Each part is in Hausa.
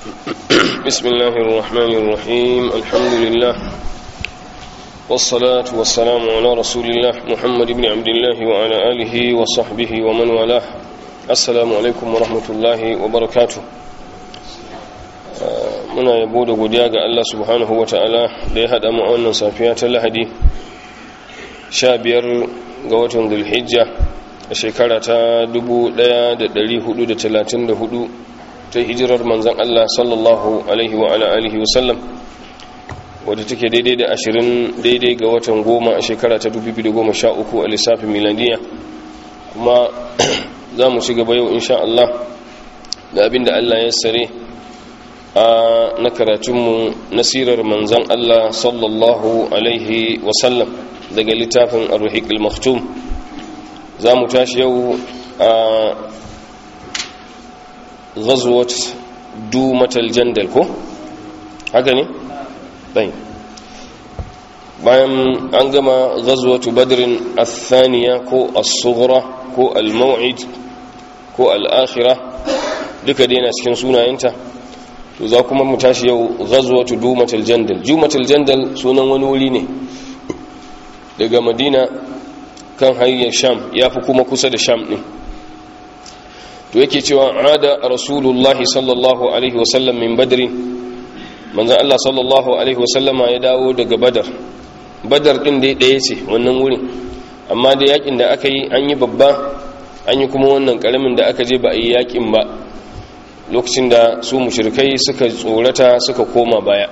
بسم الله الرحمن الرحيم الحمد لله والصلاة والسلام على رسول الله محمد بن عبد الله وعلى آله وصحبه ومن والاه السلام عليكم ورحمة الله وبركاته. muna yabo da godiya ga Allah subhanahu wa ta'ala da ya haɗa mu a wannan safiya ta Lahadi 15 ga watan Dhulhijja a shekara ta 1434 ta hijirar manzon Allah sallallahu alaihi wa ala alihi wa sallam, wadda take daidai da 20 daidai ga watan 10 a shekara ta 2013 a lissafin miladiya. kuma za mu ci gaba yau insha Allah da abinda Allah ya sare na karatunmu na sirar manzan Allah sallallahu alaihi wasallam daga littafin ar-ruhiq al-maktum. za mu tashi yau a ghazwat dumatal jandal, ko haka ne? bayan an gama ghazwatu badrin athaniya ko as-sughra ko al-maw'id ko al-akhirah, duka dai na cikin sunayenta. to za kuma mu tashi yau ghazwatu dumatul jandal. dumatul jandal sunan wani wuri ne daga Madina kan hanyar Sham, yafi kuma kusa da Sham din. to yake cewa ada rasulullah sallallahu alaihi wasallam min badri, manzon Allah sallallahu alaihi wasallama ya dawo daga badar din dai daya ce wannan wurin, amma da yakin da aka yi an yi babba, an yi kuma wannan karamin da aka je ba a yi yakin ba, lokacin da su mushrikai suka tsorata suka koma baya.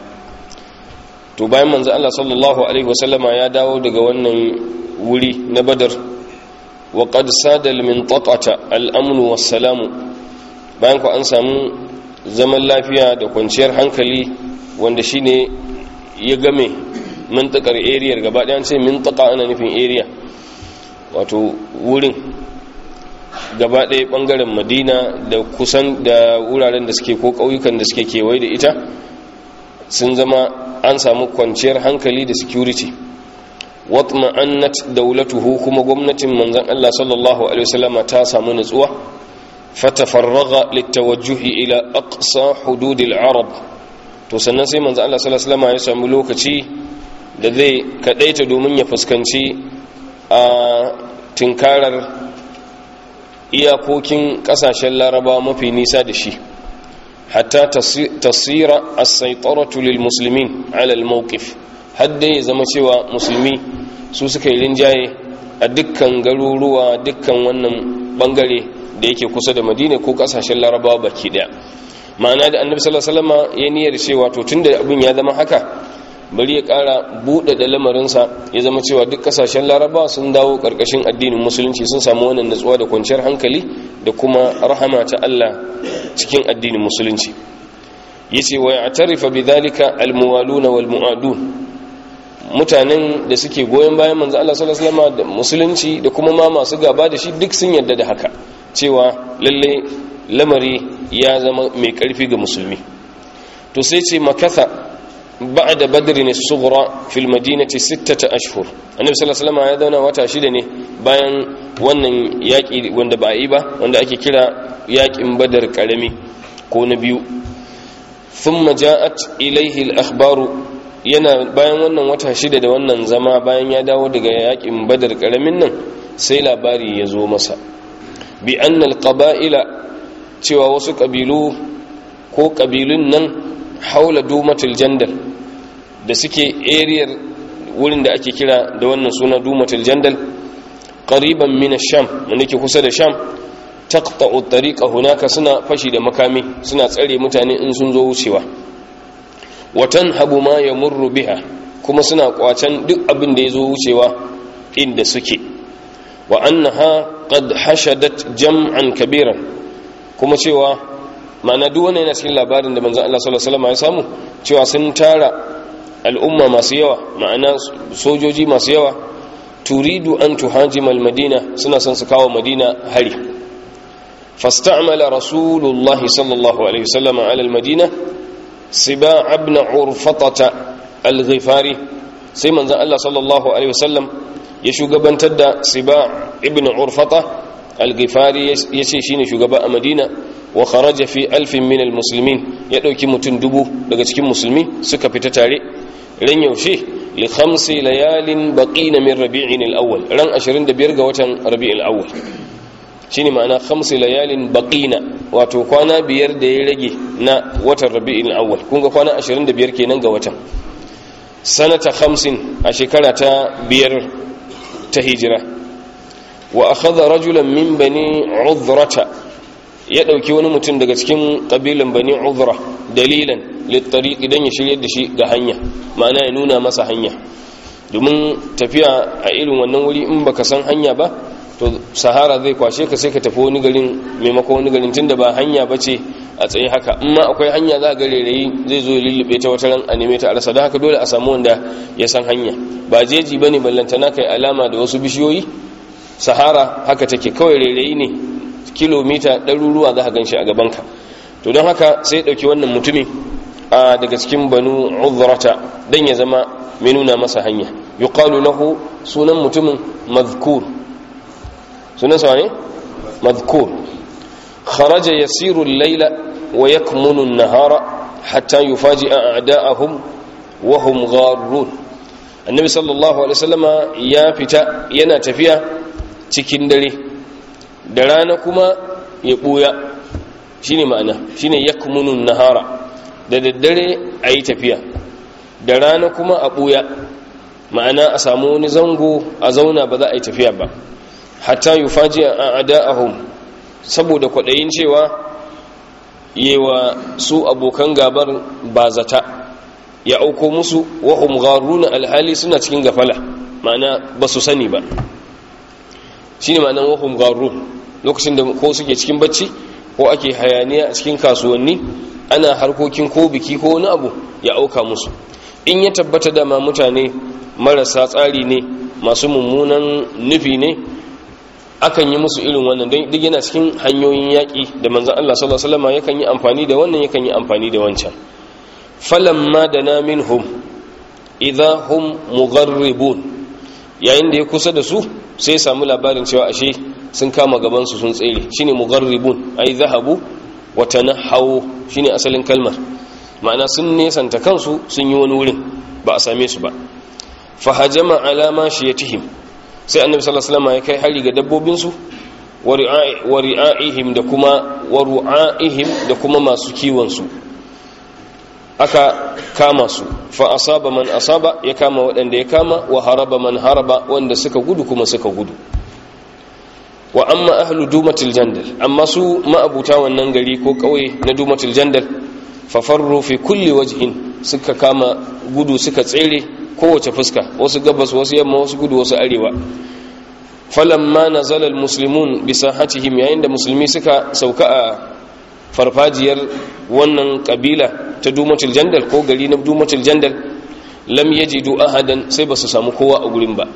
to bayan manzo Allah sallallahu alaihi wasallama ya dawo daga wannan wuri na badar, wa qad sada al-mintaqata al-amn was-salam, bayan ku an samu zaman lafiya da kwanciyar hankali wanda shine ya game mintakar area gaba ɗaya. ce mintaqa ana nufin area, wato wurin gaba ɗaya ɓangaren Madina da kusan da wuraren da suke ko ƙauyukan da suke kewaye da ita sun zama an samu kwanciyar hankali da security. watma'annat daulatuhu, kuma gwamnatin manzon Allah sallallahu alaihi wasallam ta samu nutsuwa. fatafarraga litawajjuhi ila aqsa hududil arab, to sannan sai manzon Allah sallallahu alaihi wasallam ya samu lokaci da zai kadaita domin ya fuskanci a tinkarar iyakokin kasashen Laraba mafi nisa da shi, hatta tasira as-saytaratu lil muslimin ala al-mawqif, hadda ya zama cewa musulmi su suka yi rinjaye a dukkan garuruwa, dukkan wannan bangare da yake kusa da Madina ko kasashen Larabawa baki daya. ma'ana da annabi sallallahu alaihi wasallam ya niyyar cewa to tunda abin ya zama haka, bari ya kara buɗe da lamarinsa ya zama cewa duk kasashen Larabawa sun dawo ƙarƙashin addinin musulunci, sun samu wannan nutsuwa da kwanciyar hankali da kuma rahama ta Allah cikin addinin musulunci. yace wa ya'tarifa bidhalika almuwaluna walmu'adun, mutanen da suke goyen bayan manzo Allah sallallahu alaihi wasallam da musulunci da kuma ma masu gaba da shi duk sun yarda da haka, cewa lalle lamari ya zama mai ƙarfi ga musulmi. to sai ce makatha ba'da badrin as-sughra fil madinati 6 ashhur, annabi sallallahu alaihi wasallam ya zauna wata 6 ne bayan wannan yaki wanda ba yi ba, wanda ake kira yakin badar karami ko na biyu. thumma ja'at ilayhi al-akhbaru, yana bayan wannan wata 6 da wannan zama, bayan ya dawo daga yakin badar karamin nan, sai labari ya zo masa bi anna al-qaba'ila, cewa wasu kabilu ko kabilun nan haula dumatul jandal da suke ariyar wurin da ake kira da wannan suna dumatul jandal, qariban min ash-sham, wanda ke kusa da sham, taqta'u at-tariqa hunaka, suna fashi da makami, suna tsare mutane in sun zo wucewa. wa tanhabu ma yamurru biha, kuma suna kwacen duk abin da yazo wucewa inda suke. wa annaha qad hashadat jam'an kabiran, kuma cewa ma'ana duk wannan yana cikin labarin da manzon Allah sallallahu alaihi wasallam ya samu, cewa sun tara al'umma masu yawa, ma'ana sojoji masu yawa, turidu an tuhajima al-madina, suna son su kawo madina hari. fasta'mala rasulullahi sallallahu alaihi wasallam ala al-madina siba' ibn urfatata al-ghifari, sai manzon Allah sallallahu alaihi wasallam ya shugabantar da siba' ibn urfata al-ghifari, yace shine shugaba a madina, wa kharaja fi 1000 min almuslimin ya dauki mutum 1000 daga cikin musulmi suka fita tare ran yaushe li 5 layalin baqina min rabi'in al-awwal ran 25 ga watan rabi'il awwal shine ma'ana 5 layalin baqina wato kwana biyar da ya rage na watan rabi'il awwal kun ga kwana 25 kenan ga watan sanata 50 a shekara ta 5 ta hijira wa akhadha rajulan min bani uzrata ya dauki wani mutum daga cikin kabilan bani uzra dalilan littariq idan ya shirye da shi ga hanya ma'ana ya nuna masa hanya domin tafiya a irin wannan wuri in baka san hanya ba to sahara zai kwashe ka sai ka tafi wani garin maimakon wani garin tunda ba hanya bace a tsaye haka amma akwai hanya za ga rairayi zai zo ya lullube ta wata ran a neme ta a rasa don haka dole a samu wanda ya san hanya ba jeji bane ballantana kai alama da wasu bishiyoyi sahara haka take kawai rairayi ne kilomita ɗaruruwa za ka ganshi a gabanka to don haka sai ɗauki wannan mutumin a daga cikin banu uzrata dan ya zama mai nuna masa hanya yuqalu lahu sunan mutumin madhkur sunan sa ne madhkur kharaja yasiru al-layla wa yakmunu an-nahara hatta yufaji'a a'da'ahum wa hum gharrun annabi sallallahu alaihi wasallama ya fita yana tafiya cikin dare da rana kuma ya buya shine ma'ana shine yakmunu an-nahara da daddare ayi tafiya da rana kuma a buya ma'ana a samu wani zango a zauna ba za a yi tafiya ba hatta yufaji'a a'da'ahum saboda kwadayin cewa yewa su abokan gabar bazata ya auko musu wa hum gharuna alhali suna cikin gafala ma'ana ba su sani ba shine ma'anan wa hum gharun lokacin da ko suke cikin bacci ko ake hayaniya a cikin kasuwanni ana harkokin ko biki ko wani abu ya auka musu in ya tabbata da ma mutane marasa tsari ne masu mummunan nufi ne akan yi musu irin wannan don duk yana cikin hanyoyin yaƙi da manzon Allah sallallahu alaihi wasallam yakan yi amfani da wannan yakan yi amfani da wancan falamma dana minhum idha hum mugharribun yayin da ya kusa da su sai samu labarin cewa ashe sun kama gaban su sun tsere shine mugharribun ai zahabu wa tanahaw shine asalin kalmar ma'ana sun nesanta kansu sun yi wani wurin ba a same su ba fa hajama ala mashiyatihim sai annabi sallallahu alaihi wasallam ya kai hari ga dabbobin su wa ri'aihim da kuma da kuma masu kiwon su aka kama su fa asaba man asaba ya kama waɗanda ya kama wa haraba man haraba wanda suka gudu kuma suka gudu wa amma ahlu dumatil jandal amma su ma'abuta wannan gari ko kauye na dumatil jandal fa farru fi kulli wajhin suka kama gudu suka tsere kowace fuska wasu gabas wasu yamma wasu gudu wasu arewa falamma nazala almuslimun bi sahatihim yayin da musulmi suka sauka a farfajiyar wannan kabila ta dumatul jandal ko gari na dumatul jandal lam yajidu ahadan sai basu samu kowa a gurin ba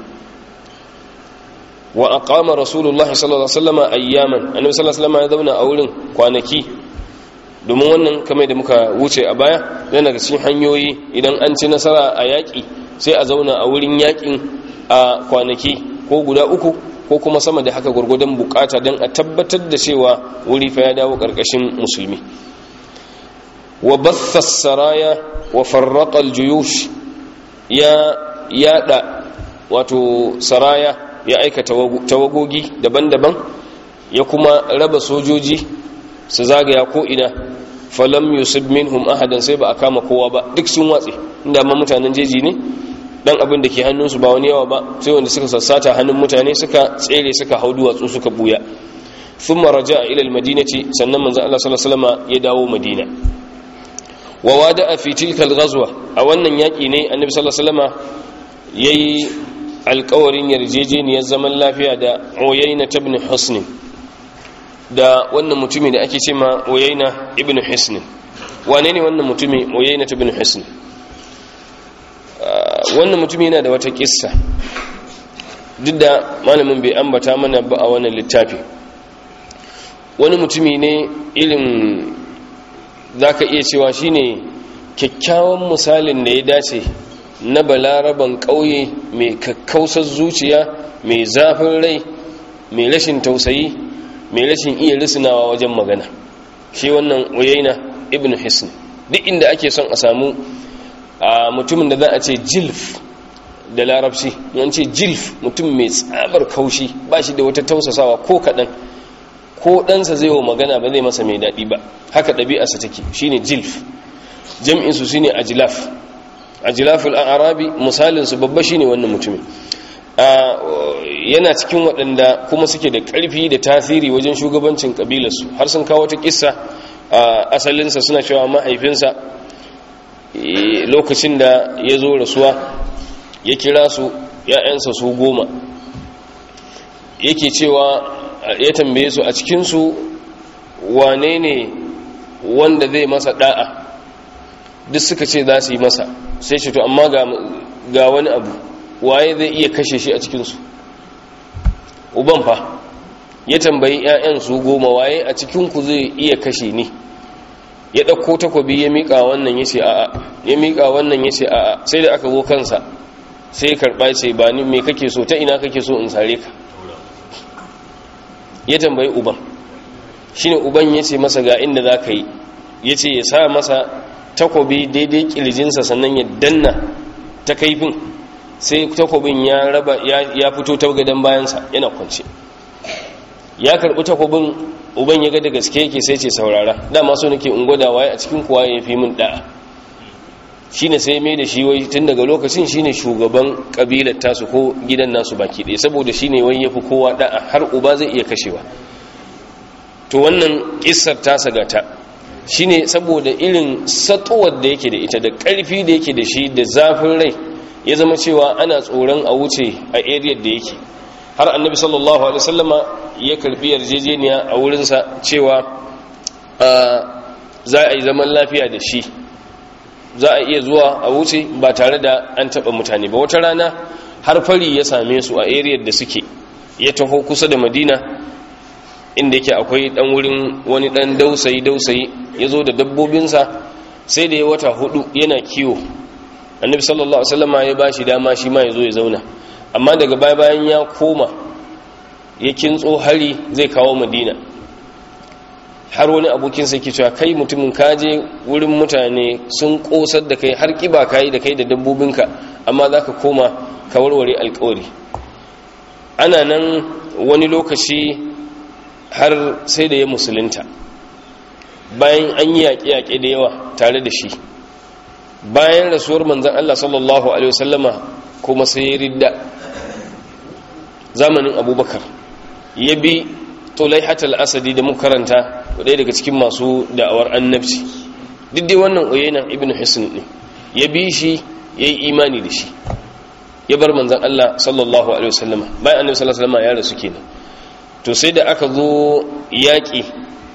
wa aqama rasulullah sallallahu alaihi wasallam ayyaman annabi sallallahu alaihi wasallam ya zauna a wurin kwanaki domin wannan kamar da muka wuce a baya yana daga cikin hanyoyi idan an ci nasara a yaki sai a zauna a wurin yakin a kwanaki ko guda uku ko kuma sama da haka gurgudan bukata don a tabbatar da cewa wuri fa ya dawo karkashin musulmi wa batha saraya wa farraqa aljuyush ya yada wato saraya ya aika tawagogi daban-daban ya kuma raba sojoji su zagaya ko ina falam yusib minhum ahadan sai ba a kama kowa ba duk sun watse inda ma mutanen jeji ne dan abin da ke hannunsu ba wani yawa ba sai wanda suka sassata hannun mutane suka tsere suka hau duwatsu suka buya thumma raja'a ila almadinati sannan manzo Allah sallallahu alaihi wasallam ya dawo madina wa wada'a fi tilka alghazwa a wannan yaki ne annabi sallallahu alaihi wasallam yayi alƙawarin yarjejeniyar zaman lafiya da Uyayna ibn Husn da wannan mutumi da ake cewa Uyayna ibn Husn wane ne wannan mutumi Uyayna ibn Husn wannan mutumi yana da wata kissa duk da malamin bai ambata mana ba a wannan littafi wani mutumi ne irin zaka iya cewa shine kyakkyawan misalin da ya dace na balaraban ƙauye mai kakkausar zuciya mai zafin rai mai rashin tausayi mai rashin iya risinawa wajen magana shi wannan Uyayna ibn Hisn. Duk inda ake son a samu mutumin da za a ce jilf da larabci, yan ce jilf mutum mai tsabar kaushi ba shi da wata tausasawa ko kaɗan, ko ɗansa zai wa magana ba zai masa mai daɗi ba, haka ɗabi'arsa take, shine jilf. jam'insu shine ajlaf, ajlaful arabi, misalinsu babba shine wannan mutumin. Yana cikin waɗanda kuma suke da ƙarfi da tasiri wajen shugabancin ƙabilarsu, har sun kawo ta kissa asalinsa suna cewa mahaifinsa lokacin da ya zo rasuwa ya kira su ‘ya'yansa su 10, yake cewa ya tambaye su a cikinsu wane ne wanda zai masa da'a, duk suka ce za su yi masa, sai ce to amma ga wani abu, waye zai iya kashe shi a cikinsu? Uban fa ya tambayi ‘ya'yan su 10, waye a cikinku zai iya kashe ni? Ya ɗauko takobi ya miƙa wannan ya ce a'a, ya miƙa wannan ya ce a'a, sai da aka zo kansa sai ya karɓa ce ba ni me kake so, ta ina kake so in sare ka? Ya tambayi uban, shi ne uban ya ce masa ga inda za ka yi, ya ce ya sa masa takobi daidai ƙirjinsa sannan ya danna ta kaifin, sai takobin ya fito ta gadon bayansa yana kwance. Ya karɓi takobin, uban ya ga da gaske yake sai ce saurara, dama so nake in gwada waye a cikin kuwa ya fi min da'a. Shine sai mai da shi wai tun daga lokacin shine shugaban kabilar tasu ko gidan nasu baki ɗaya, saboda shine wai yafi kowa da'a, har uba zai iya kashewa. To wannan kissar ta sagata shine saboda irin satuwar da yake da ita da ƙarfi da yake da shi da zafin rai, ya zama cewa ana tsoron a wuce a area da yake, har annabi sallallahu alaihi wasallama ya karbi yarjejeniya a wurinsa cewa za a yi zaman lafiya da shi, za a iya zuwa a wuce ba tare da an taba mutane ba. Wata rana har fari ya same su a area da suke, ya taho kusa da Madina inda yake akwai dan wurin wani dan dausayi ya zo da dabbobinsa, sai da ya wata 4 yana kiwo. Annabi sallallahu alaihi wasallama ya bashi dama shi ma ya zo ya zauna, amma daga bayan ya koma ya kintso hari zai kawo Madina, har wani abokin sai ke cewa kai mutumin kaje wurin mutane sun kosar da kai har kiba kai da kai da dabbobinka, amma zaka koma ka warware alƙawari. Ana nan wani lokaci har sai da ya musulunta, bayan an yi yaƙe-yaƙe da yawa tare da shi. Bayan rasuwar manzon Allah sallallahu alaihi wasallama kuma sai ya ridda zamanin Abubakar, ya bi Tulaihat al-Asadi da muka karanta, ɗaya daga cikin masu da'awar annabci. Duk dai wannan Uyayna ibn Hisn ne, ya bi shi, ya yi imani da shi, ya bar manzon Allah sallallahu alaihi wasallama. Bayan annabi sallallahu alaihi wasallama ya rasu kenan, to sai da aka zo yaƙi,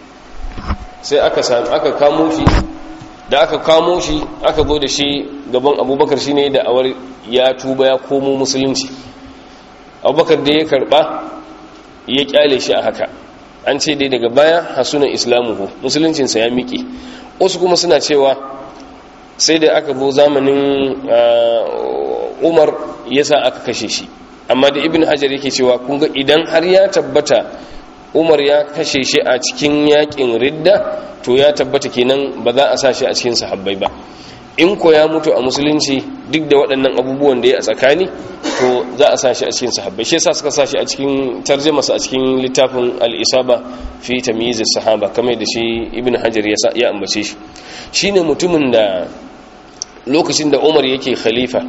sai aka kamo shi, da aka kamo shi aka zo da shi gaban Abubakar, shine da awar ya tuba ya komo musulunci. Abubakar da ya karba ya kyale shi a haka, an ce dai daga baya hasunan islamuhu, musuluncinsa ya miƙe. Wasu kuma suna cewa sai da aka zo zamanin Umar yasa aka kashe shi, amma da Ibn Hajar yake cewa kun ga idan har ya tabbata Umar ya kashe shi a cikin yakin ridda, to ya tabbata kenan ba za a sa shi a cikin sahabbai ba. In ko ya mutu a musulunci duk da waɗannan abubuwan da ya a tsakani, to za a sa shi a cikin sahabbai. Shi yasa suka sa shi a cikin tarjumarsa a cikin littafin al-Isaba fi tamyiz as-sahaba, kamar da shi Ibn Hajar ya ambace shi. Shine mutumin da lokacin da Umar yake khalifa,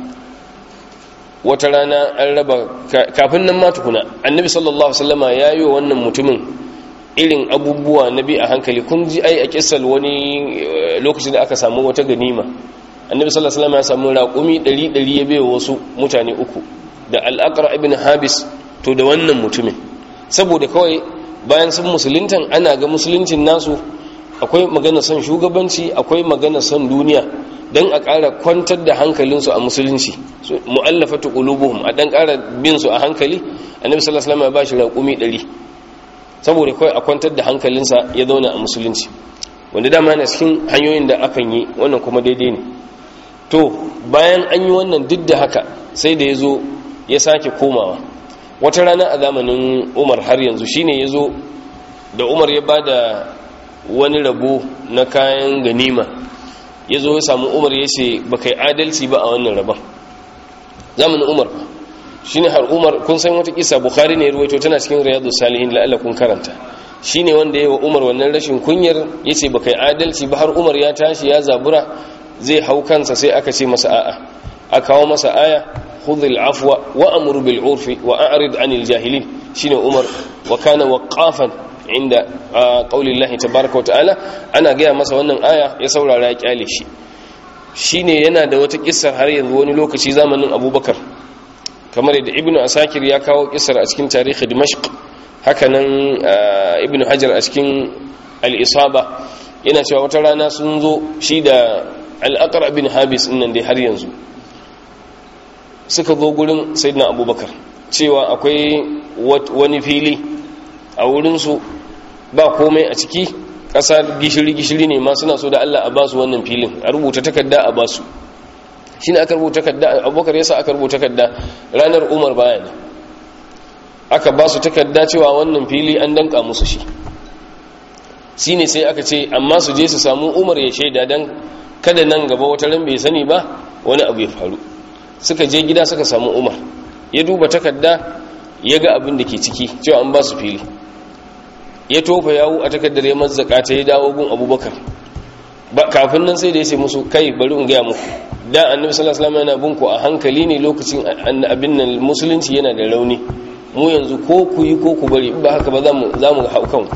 wata rana an raba, kafin nan ma tukuna annabi sallallahu alaihi wasallama ya yi wa wannan mutumin irin abubuwa nabi a hankali. Kun ji ai a kissal wani lokacin da aka samu wata ganima, annabi sallallahu alaihi wasallama ya samu raƙumi 100 ya bayo wasu mutane 3 da al-Aqra ibn Habis, to da wannan mutumin, saboda kawai bayan sun musuluntan ana ga musuluncin nasu akwai magana son shugabanci, akwai magana son duniya, don a ƙara kwantar da hankalinsu a musulunci, mu'allafatu qulubuhum, a dan ƙara bin su a hankali. Annabi sallallahu alaihi wasallam ya bashi raƙumi 100 saboda kai a kwantar da hankalinsa ya zauna a musulunci, wanda dama yana cikin hanyoyin da akan yi wannan, kuma daidai ne. To bayan an yi wannan, duk da haka sai da yazo ya sake komawa. Wata rana a zamanin Umar har yanzu shine yazo da Umar ya bada wani rabo na kayan ganima ya zo ya samu Umar ya ce ba kai adalci ba a wannan rabon zamanin Umar shine har Umar kun san wata kisa Bukhari ne ya ruwaito tana cikin Riyadus Salihin la'alla kun karanta shine wanda yayi wa Umar wannan rashin kunyar yace ba kai adalci ba har Umar ya tashi ya zabura zai hau kansa sai aka ce masa a'a aka kawo masa aya khudhil afwa wa amur bil urfi wa a'rid anil jahilin shine Umar wa kana waqafan inda qauli Allah tabaaraka wa ta'ala ana gaya masa wannan aya ya saurara ya kyale shi shine yana da wata kissar har yanzu wani lokaci zamanin Abubakar kamar yadda Ibn Asakir ya kawo kissar a cikin tarihi Dimashq hakanan Ibn Hajar a cikin al-Isaba yana cewa wata rana sun zo shi da al-Aqra bin Habis nan dai har yanzu suka zo gurin Sayyidina Abubakar cewa akwai wani fili a wurinsu ba komai a ciki ƙasa gishiri-gishiri ne ma suna so da Allah a basu wannan filin a rubuta takarda a basu shi ne aka rubuta takarda Abubakar yasa aka rubuta takarda ranar Umar baya ne aka basu takarda cewa wannan fili an danka musu shi ne sai aka ce amma su je su samu Umar ya shaida dan kada nan gaba wata ran bai sani ba wani abu ya faru suka je gida suka samu Umar ya duba takarda ya ga abin da ke ciki cewa an ba su fili ya tofa yawo a takardar ya mazzaka ta ya dawo gun Abubakar kafin nan sai da ya ce musu kai bari in gaya muku da annabi sallallahu alaihi wasallam yana bin ku a hankali ne lokacin abin nan musulunci yana da rauni mu yanzu ko ku yi ko ku bari ba haka ba za mu hau kanku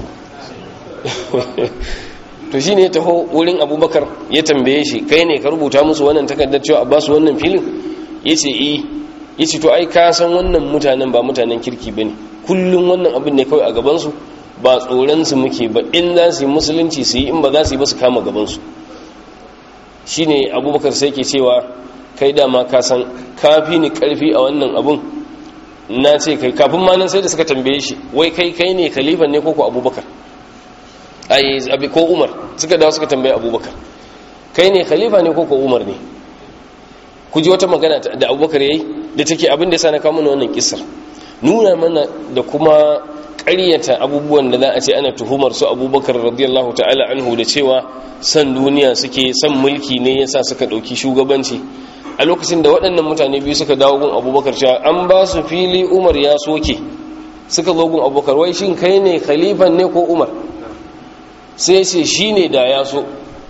to shine ya taho wurin Abubakar ya tambaye shi kai ne ka rubuta musu wannan takardar cewa a ba su wannan filin yace yace to ai ka san wannan mutanen ba mutanen kirki bane kullun wannan abin ne kawai a gaban su ba tsoron su muke ba in za su yi musulunci su yi in ba za su yi ba su kama gaban su shine Abubakar sai ke cewa kai dama ka san kafi ni karfi a wannan abun na ce kai kafin ma nan sai da suka tambaye shi wai kai ne khalifan ne ko Abubakar ai abi ko Umar suka dawo suka tambaye Abubakar kai ne khalifa ne ko Umar ne ku ji wata magana da Abubakar yayi da take abin da yasa na kawo mana wannan kissar nuna mana da kuma ƙaryata abubuwan da za a ce ana tuhumar su Abubakar radiyallahu ta'ala anhu da cewa san duniya suke san mulki ne yasa suka dauki shugabanci a lokacin da waɗannan mutane biyu suka dawo gun Abubakar cewa an ba su fili Umar ya soke suka zo gun Abubakar wai shin kai ne khalifan ne ko Umar sai ce shine da ya so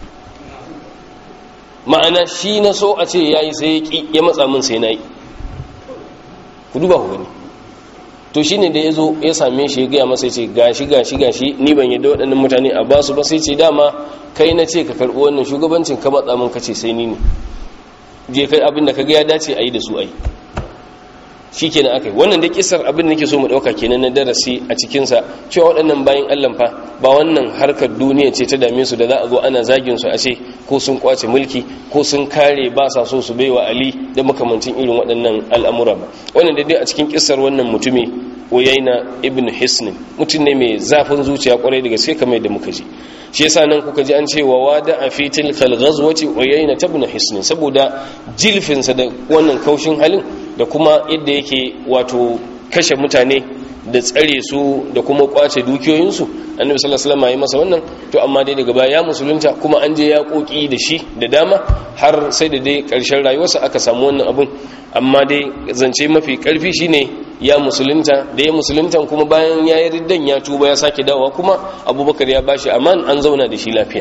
ma'ana shi na so a ce yayi sai ya matsa min sai nayi ku duba ku gani to shine da yazo ya same shi ya gaya masa ce gashi ni ban yadda waɗannan mutane a basu ba sai ce dama kai na ce ka karɓi wannan shugabancin ka matsa min kace sai ni ne je kai abin da kaga ya dace ayi da su ayi shikenan akai wannan da kissar abin da nake so mu dauka kenan na darasi a cikin sa cewa waɗannan bayin Allah fa ba wannan harkar duniya ce ta dame su da za a zo ana zagin su a ce ko sun kwace mulki ko sun kare ba sa so su baiwa Ali da makamancin irin waɗannan al'amura ba wannan dai a cikin kissar wannan mutumi Uyayna ibn Hisn mutum ne mai zafin zuciya kwarai da gaske kamar yadda muka ji shi yasa nan kuka ji an ce wa wada a fi tilkal ghazwati Uyayna ibn Hisn saboda jilfinsa da wannan kaushin halin da kuma yadda yake wato kashe mutane da tsare su da kuma kwace dukiyoyinsu annabi sallallahu alaihi wasallam ya masa wannan to amma dai daga baya ya musulunta kuma an je ya koki da shi da dama har sai da dai karshen rayuwarsa aka samu wannan abun amma dai zance mafi karfi shine ya musulunta da ya musulunta kuma bayan ya yi riddan ya tuba ya sake dawowa kuma Abubakar ya bashi aman an zauna da shi lafiya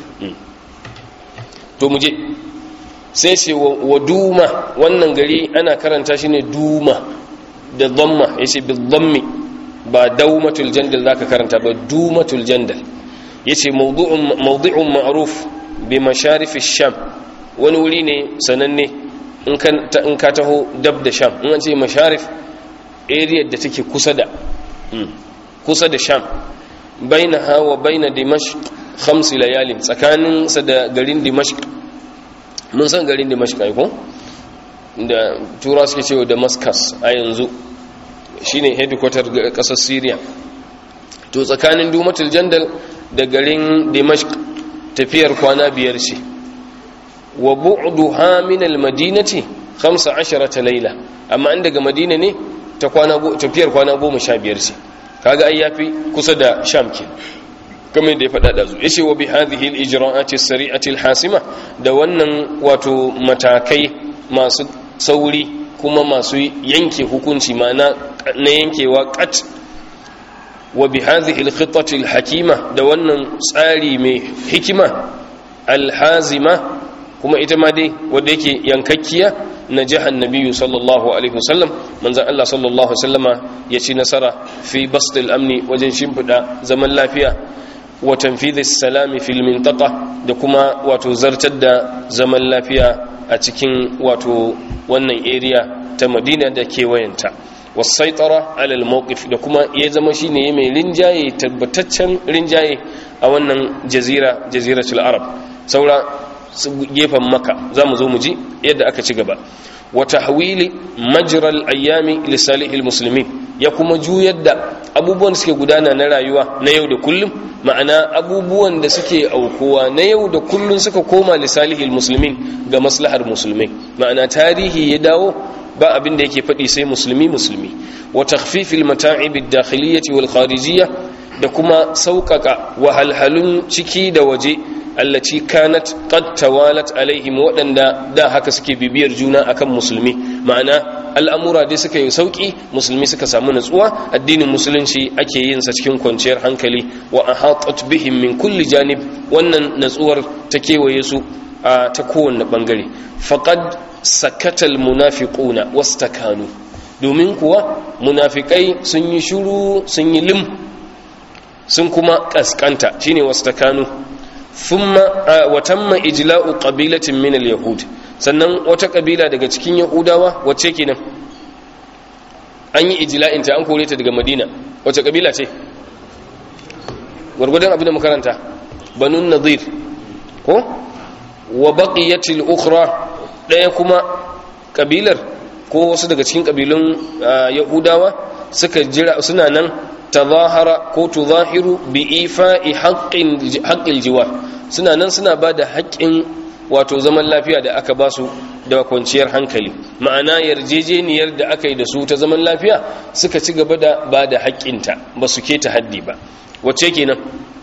to mu je sai ce wa duma wannan gari ana karanta shi ne duma da dhamma yace bil dhammi ba daumatul jandal zaka karanta ba dumatul jandal yace mawdu'un ma'ruf bi masharif ash-sham wani wuri ne sananne in ka taho dab da sham in an ce masharif area da take kusa da sham bainaha wa baina dimashq 5 layalin tsakanin sa da garin dimashq mun san garin dimashq ai ko da tura suke cewa Damascus a yanzu shine headquarter kasar Syria to tsakanin Dumatul Jandal da garin Dimashq tafiyar kwana 5 ce wa bu'duha min al-madinati 15 layla amma in daga Madina ne tafiyar kwana 15 ce kaga ai yafi kusa da Sham ke kamar da ya faɗa da zu yace wa bi hadhihi al-ijra'ati as-sari'ati al-hasima da wannan wato matakai masu sauri kuma masu yanke hukunci mana na yankewa kat wa bi hadhihi al-khittati al-hakima da wannan tsari mai hikima al-hazima kuma ita ma dai wanda yake yankakkiya na jahan nabiyyu sallallahu alaihi wasallam manzon Allah sallallahu alaihi wasallama ya ci nasara fi basdil amni wajen shimfida zaman lafiya wa tanfidhis salami fil mintaqa da kuma wato zartar da zaman lafiya a cikin wato wannan area ta Madina da kewayenta wasaitara ala al-mawqif da kuma ya zama shine mai rinjaye tabbataccen rinjaye a wannan jaziratul arab saura gefen maka zamu zo mu ji yadda aka ci gaba wa tahwili majral ayyami li salihil muslimin ya kuma juyar da abubuwan da suke gudana na rayuwa na yau da kullum ma'ana abubuwan da suke aukuwa na yau da kullum suka koma li salihil muslimin ga maslahar musulmai ma'ana tarihi ya dawo ba abin da yake faɗi sai musulmi wa takhfifil mata'ib ad-dakhiliyyah wal kharijiyyah da kuma sauƙaƙa wahalhalun ciki da waje allati kanat qad tawalat alaihim waɗanda da haka suke bibiyar juna akan musulmi ma'ana al'amura dai suka yi sauki musulmi suka samu natsuwa addinin musulunci ake yin sa cikin kwanciyar hankali wa ahatat bihim min kulli janib wannan natsuwar ta kewaye su a ta kowanne bangare faqad sakatal munafiquna wastakanu domin kuwa munafikai sun yi shiru sun yi lim sun kuma kaskanta shine wastakanu thumma wa tamma ijla'u qabilatin min al-yahud sannan wata kabila daga cikin yahudawa wacce kenan an yi ijla'in ta an kore ta daga madina wace kabila ce gurgudan abin da makaranta banun nadir ko wa baqiyatil ukhra daya kuma kabilar ko wasu daga cikin kabilun yahudawa suka jira suna nan tazahara ko tuzahiru bi ifa'i haqqil jiwar suna nan suna bada haƙƙin wato zaman lafiya da aka ba su da kwanciyar hankali ma'ana yarjejeniyar da aka yi da su ta zaman lafiya suka ci gaba da bada haƙƙinta ba su keta haddi ba wacce kenan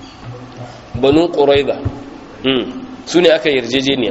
banu quraiza su ne aka yarjejeniya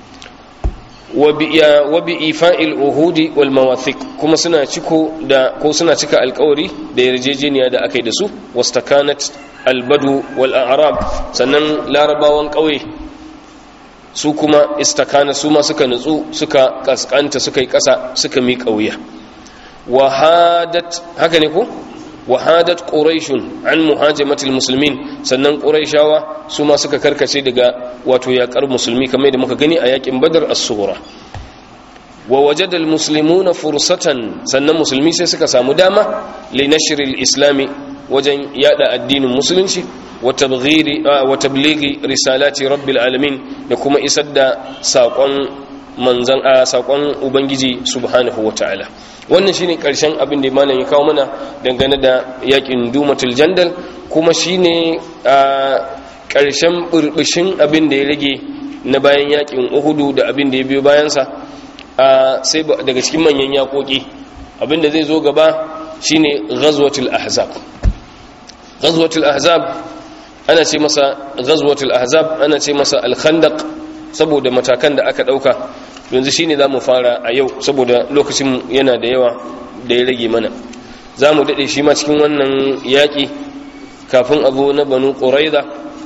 wa bi ifa'il uhudi wal mawathiq kuma suna ciko da ko suna cika alƙawari da yarjejeniya da aka yi da su wastakanat albadu wal a'rab sannan larabawan ƙauye su kuma istakana su ma suka nutsu suka kaskanta suka yi ƙasa suka mi ƙauya wahadat haka ne ko wahadat quraishun an muhajamatil muslimin sannan quraishawa su ma suka karkace daga wato yakar musulmi kamar da muka gani a yakin badar as-sughra wa wajada al-muslimuna fursatan sannan musulmi sai suka samu dama li nashr al-islam wajen yada addinin musulunci wa tabghiri wa tablighi risalati rabbil alamin da kuma isar da sakon ubangiji subhanahu wataala wannan shine karshen abin da malam ya kawo mana dangane da yakin dumatul jandal kuma shine karshen burbushin abin da ya rage na bayan yakin uhudu da abin da ya biyo bayan sa sai daga cikin manyan yakoki abin da zai zo gaba shine ghazwatul ahzab ana ce masa ghazwatul ahzab ana ce masa al-khandaq saboda matakan da aka dauka yanzu shine zamu fara a yau saboda lokacin yana da yawa da ya rage mana zamu dade shi ma cikin wannan yaki kafin abu na banu quraiza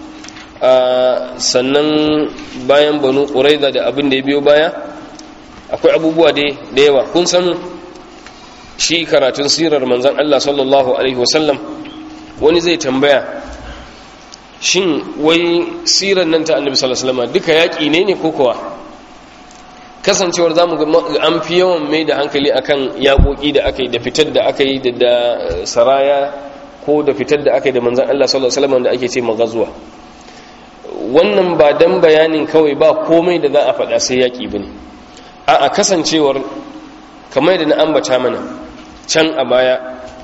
sannan bayan banu quraiza da abin da ya biyo baya akwai abubuwa da yawa kun san shi karatun sirar manzon Allah sallallahu alaihi wasallam wani zai tambaya shin wai sirar nan ta annabi sallallahu alaihi wasallam duka yaki ne ko kuwa kasancewar zamu ga an fi yawan mai da hankali akan yakoki da aka yi da fitar da aka yi da saraya ko da fitar da aka yi da manzon Allah sallallahu alaihi wasallam da ake ce magazuwa wannan ba dan bayanin kawai ba komai da za a faɗa sai yaki bane a kasancewar kamar da na ambata mana can a baya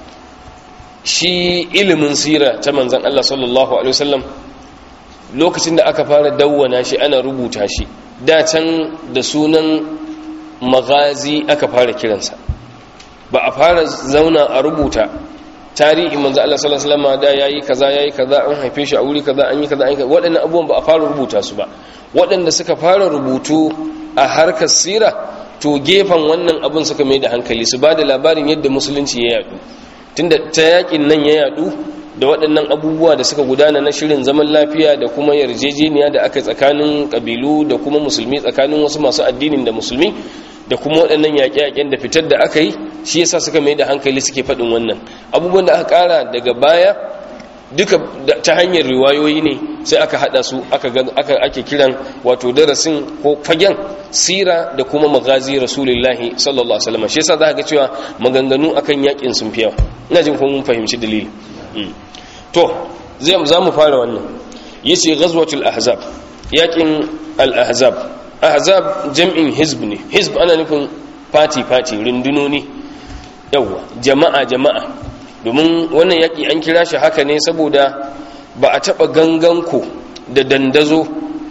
shi ilimin sira ta manzon Allah sallallahu alaihi wasallam lokacin da aka fara dawwana shi ana rubuta shi da can da sunan magazi aka fara kiransa ba a fara zauna a rubuta tarihi manzo Allah sallallahu alaihi wasallam da yayi kaza an haife shi a wuri kaza an yi kaza waɗannan abubuwan ba a fara rubuta su ba. Waɗanda suka fara rubutu a harkar sira to gefen wannan abun suka mai da hankali su ba da labarin yadda musulunci ya yadu, tunda ta yakin nan ya yadu da waɗannan abubuwa da suka gudana na shirin zaman lafiya da kuma yarjejeniya da aka tsakanin kabilu da kuma musulmi, tsakanin wasu masu addinin da musulmi, da kuma waɗannan yaƙe-yaƙen da fitar da aka yi, shi yasa suka mai da hankali suke faɗin wannan abubuwan da aka ƙara daga baya duka ta hanyar riwayoyi ne sai aka haɗa su ake kiran wato darasin ko fagen sira da kuma magazi rasulullahi sallallahu alaihi wasallam. Shi yasa za ka ga cewa maganganu akan yaƙin sun fi yawa. Ina jin kun fahimci dalili. To za mu fara wannan. Yace ghazwatul ahzab, yaƙin al-ahzab. Ahzab jam'in hizb ne. Hizb ana nufin party rundunoni, yawa jama'a domin wannan yaƙi an kira shi haka ne saboda ba a taɓa ganganku da dandazo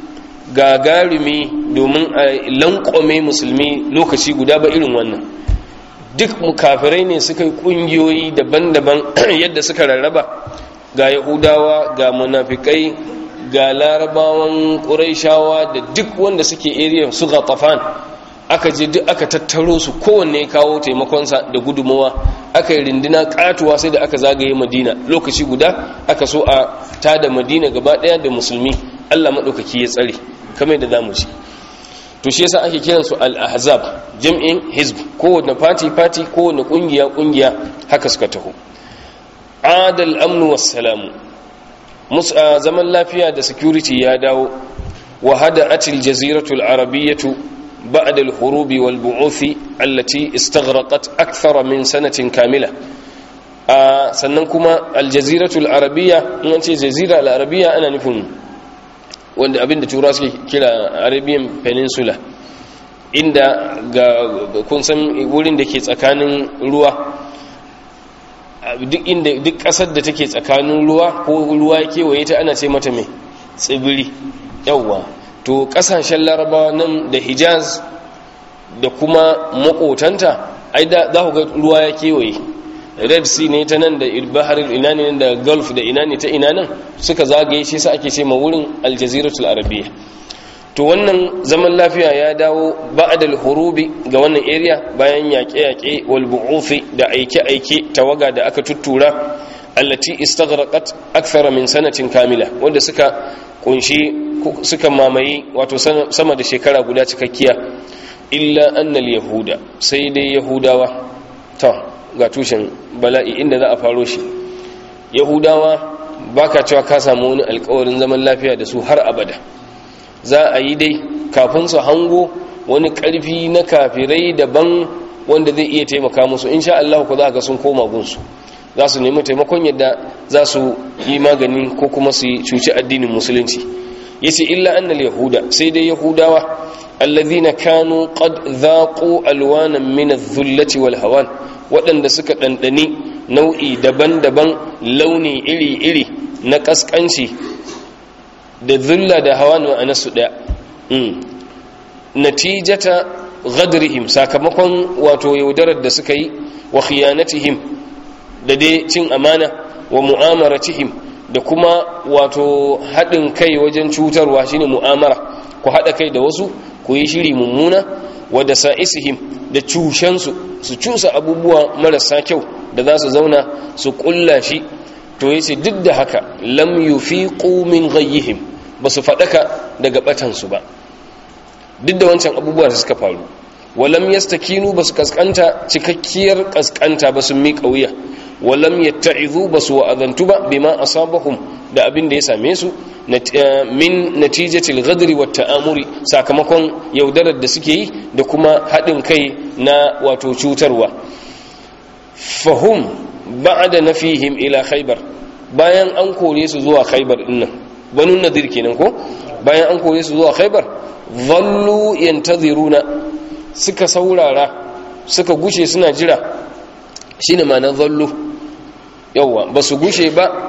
gagarumi domin a lankwame musulmi lokaci guda ba irin wannan. Duk mukafirai ne suka yi ƙungiyoyi daban-daban yadda suka rarraba, ga yahudawa ga munafikai ga larabawan ƙuraishawa da duk wanda suke area su Ghatafan, aka je duk aka tattaro su, kowanne kawo taimakonsa da gudumawa, aka yi rindina katuwa sai da aka zagaye Madina lokaci guda, aka so a tada Madina gaba daya da musulmi. Allah madaukaki ya tsare kamar da zamu ci. To shi yasa ake kiran su al-ahzab, jam'in hizb, kowanne party kowanne kungiya haka suka taho. Adal amnu wassalamu, zaman lafiya da security ya dawo. Wa hada'atil jaziratul arabiyyatu بعد الحروب والبعوث التي استغرقت أكثر من سنة كاملة. sannan kuma aljaziratul arabiya, in an ce jazira al-arabiya ana nufin wanda abinda tura suke kira Arabian Peninsula, inda ga kun san wurin da ke tsakanin ruwa, duk kasar da take tsakanin ruwa ko ruwa ya kewaye ta ana ce mata mai tsibiri, yawwa. To kasashen larabawa nan da Hijaz da kuma makotanta, ai da za ku ga ruwa ya kewaye, Red Sea ne ta nan da baharin ina ne da Gulf da ina ne ta ina nan suka zagaye shi sa ake ce ma wurin aljaziratul arabiyya. To wannan zaman lafiya ya dawo ba'dal hurubi ga wannan area bayan yaƙe-yaƙe wal bu'uthi da aike-aike tawaga da aka tuttura, allati istaghraqat akthar min sanatin kamila, wanda suka mamaye wato sama da shekara guda cikakkiya. Illa annal yahuda, sai dai yahudawa. Ta ga tushen bala'i inda za a faro shi. Yahudawa baka cewa ka samu wani alƙawarin zaman lafiya da su har abada. Za a yi dai kafin su hango wani ƙarfi na kafirai daban wanda zai iya taimaka musu. Insha Allah ku za ka sun koma gunsu, za su nemi taimakon yadda za su yi magani ko kuma su cuci addinin musulunci. Yace illa annal yahuda, sai dai yahudawa alladhina kanu qad dhaqu alwanan min adh-dhullati wal hawan, waɗanda suka dandani nau'i daban-daban, launi iri-iri na kaskanci da dhulla da hawan wa anasu daya. Natijata ghadrihim, sakamakon wato yaudarar da suka yi, wa khiyanatihim da dai cin amana, wa mu'amaratihim da kuma wato haɗin kai wajen cutarwa, shine mu'amara, ku haɗa kai da wasu ku yi shiri mummuna, wa da sa'isihim da cushensu, su cusa abubuwa marasa kyau da za su zauna su ƙulla shi. To yace duk da haka lam yufiqu min ghayyihim, ba su faɗaka daga batansu ba duk da wancan abubuwa da suka faru. Walam yastakinu, ba su kaskanta cikakkiyar kaskanta ba, sun miƙa wuya. Walam yatta'izu, ba su wa'azantu ba bima asabahum, da abin da ya same su min natijatil ghadri wat ta'amuri, sakamakon yaudarar da suke yi da kuma haɗin kai na wato cutarwa. Fahum ba'da nafihim ila Khaybar, bayan an kore su zuwa Khaybar dinnan, Banu Nadir kenan ko, bayan an kore su zuwa Khaybar, dhallu yantaziruna, suka saurara suka gushe suna jira, shine ma'anar dhallu. Yawwa, ba su gushe ba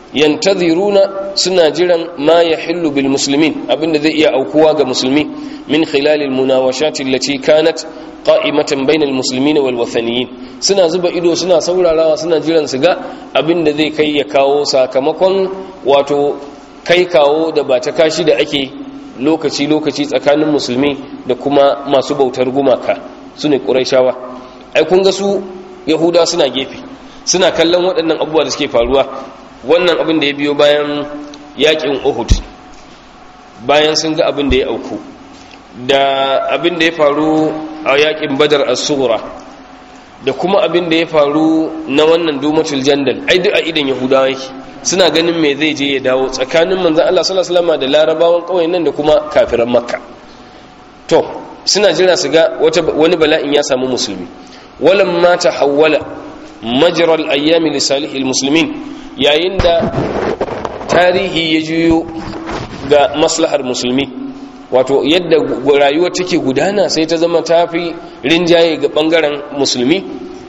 yantaziruna suna jiran ma yahillu bil muslimin abinda zai iya aukuwa ga musulmi min khilal al munawashat allati kanat qa'imatan bainal muslimin wal wathaniyin suna zuba ido suna saurarawa suna jiran su ga abinda zai kai ya kawo sakamakon wato kai kawo da ba ta kashi da ake lokaci tsakanin musulmi da kuma masu bautar gumaka sune quraishawa ai kun ga su yahuda suna gefe suna kallon waɗannan abubuwa da suke faruwa wannan abin da ya biyo bayan yakin Uhud bayan sun ga abin da ya auku da abin da ya faru a yakin Badar as-Sughra da kuma abin da ya faru na wannan Dumatul Jandal ai duk a idan Yahudawa yake suna ganin me zai je ya dawo tsakanin manzon Allah sallallahu alaihi wasallam da Larabawan kauyen nan da kuma kafiran Makka to suna jira su ga wani bala'in ya samu musulmi walamma tahawwala majra al-ayyam li salihil muslimin yayin da tarihi ya juyo ga maslahar musulmi wato yadda rayuwa take gudana sai ta zama tafi rinjaye ga bangaren musulmi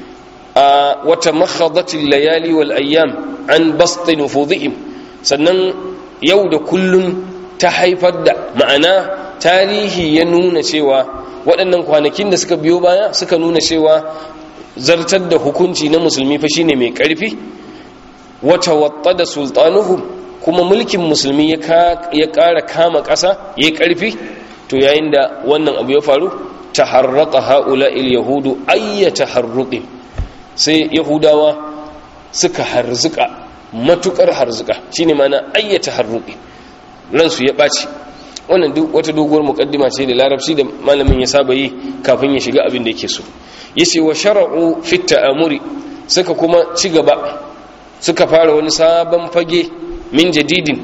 a wata makhadatil layali wal ayyam an basti nufudhihim sannan yau da kullun ta haifar da ma'ana tarihi ya nuna cewa waɗannan kwanakin da suka biyo baya suka nuna cewa zartar da hukunci na musulmi fa shine mai ƙarfi wata wattada sultanuhum kuma mulkin musulmi ya ƙara kama ƙasa ya yi ƙarfi to yayin da wannan abu ya faru taharraqa ha'ula'il yahudu ayyata harruqin sai yahudawa suka harzuka matukar harzuka shine mana ayyata harruqin ransu ya ɓaci wannan duk wata doguwar mukaddima ce da larabci da malamin ya saba yi kafin ya shiga abin da yake so yace wa shar'u fi ta'amuri suka kuma ci gaba suka fara wani sabon fage min jadidin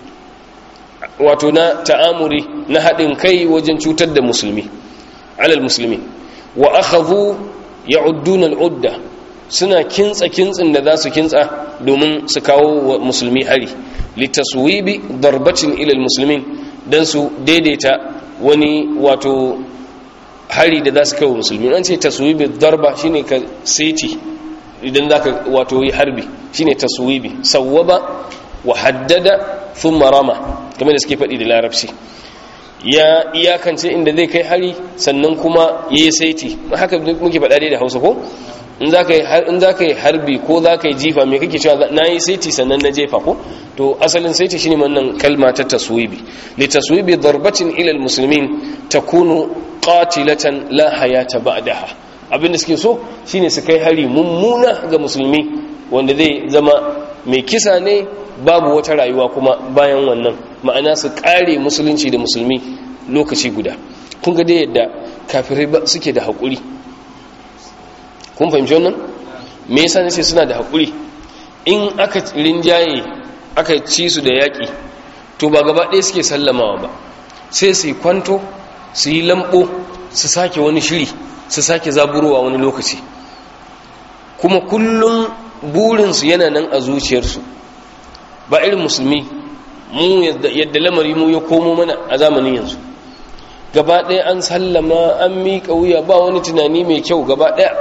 wato na ta'amuri na haɗin kai wajen cutar da musulmi alal musulmi wa akhadhu ya'udduna al'udda suna kintsin da za su kintsa domin su kawo wa musulmi hari litaswibi darbatin ila almuslimin dan su daidaita wani wato hari da za su kawo musulmi an ce taswibi darba shine ka saiti idan zaka wato yi harbi shine taswibi sawwaba wa haddada thumma rama kamar da suke faɗi da larabci ya iyakance inda zai kai hari sannan kuma yayi saiti haka muke faɗa dai da Hausa ko in zaka yi harbi ko zaka yi jifa me kake cewa nayi saiti sannan na jefa ko to asalin saiti shine wannan kalma ta taswibi li taswibi darbatin ila almuslimin takunu qatilatan la hayata ba'daha abinda suke so shine su kai hari mummuna ga musulmi wanda zai zama mai kisa ne babu wata rayuwa kuma bayan wannan ma'ana su kare musulunci da musulmi lokaci guda kun ga dai yadda kafirai suke da haƙuri kun fahimci wannan me yasa nace suna da haƙuri in aka rinjaye aka ci su da yaƙi to ba gaba ɗaya suke sallamawa ba sai su yi kwanto su yi lambo su sake wani shiri su sake zaburowa wani lokaci kuma kullum burinsu yana nan a zuciyarsu ba irin musulmi mu yadda lamari mu ya komo mana a zamanin yanzu gaba ɗaya an sallama an miƙa wuya ba wani tunani mai kyau gaba ɗaya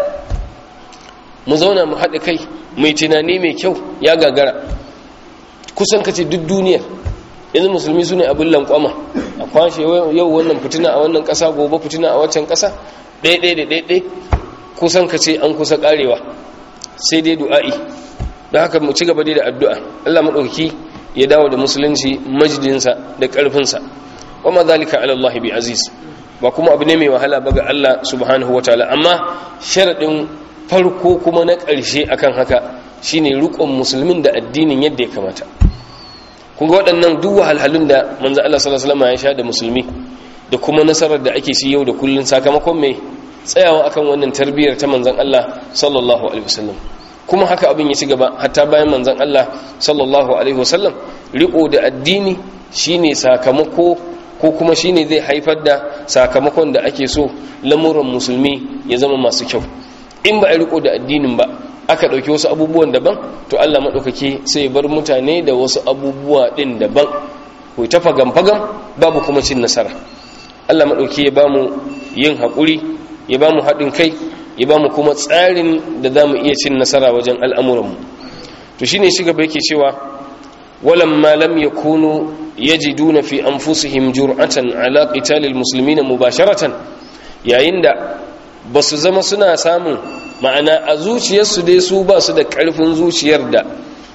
mu zauna mu haɗa kai mai tunani mai kyau ya gagara kusan kace duk duniyar yanzu musulmi su ne abin lankwama a kwashe yau wannan fitina a wannan ƙasa gobe fitina a waccan ƙasa ɗaiɗai kusan kace an kusa ƙarewa sai dai du'a'i da haka mu ci gaba dai da addu'a Allah maɗauki ya dawo da musulunci majdinsa da ƙarfinsa wa ma zalika ala Allah bi aziz ba kuma abu ne mai wahala ba ga Allah subhanahu wataala amma sharadin farko kuma na ƙarshe akan haka shine riƙon musulmin da addinin yadda ya kamata kun ga waɗannan duk wahalhalun da manzo Allah sallallahu alaihi wasallam ya sha da musulmi da kuma nasarar da ake ci yau da kullun sakamakon mai tsayawa akan wannan tarbiyyar ta manzon Allah sallallahu alaihi wasallam kuma haka abin ya ci gaba hatta bayan manzon Allah sallallahu alaihi wasallam riƙo da addini shine sakamako ko kuma shine zai haifar da sakamakon da ake so lamuran musulmi ya zama masu kyau in ba a riko da addinin ba aka ɗauki wasu abubuwan daban to Allah maɗaukaki sai bar mutane da wasu abubuwa ɗin daban ko ta fagam-fagam babu kuma cin nasara Allah maɗauki ya ba mu yin haƙuri ya ba mu haɗin kai ya ba mu kuma tsarin da za mu iya cin nasara wajen al'amuranmu to shi ne shi gaba yake cewa walamma lam yakunu yajiduna fi anfusihim jur'atan ala qital almuslimin mubasharatan, yayin da basu zama suna samun, ma'ana a zuciyarsu dai su ba su da karfin zuciyar da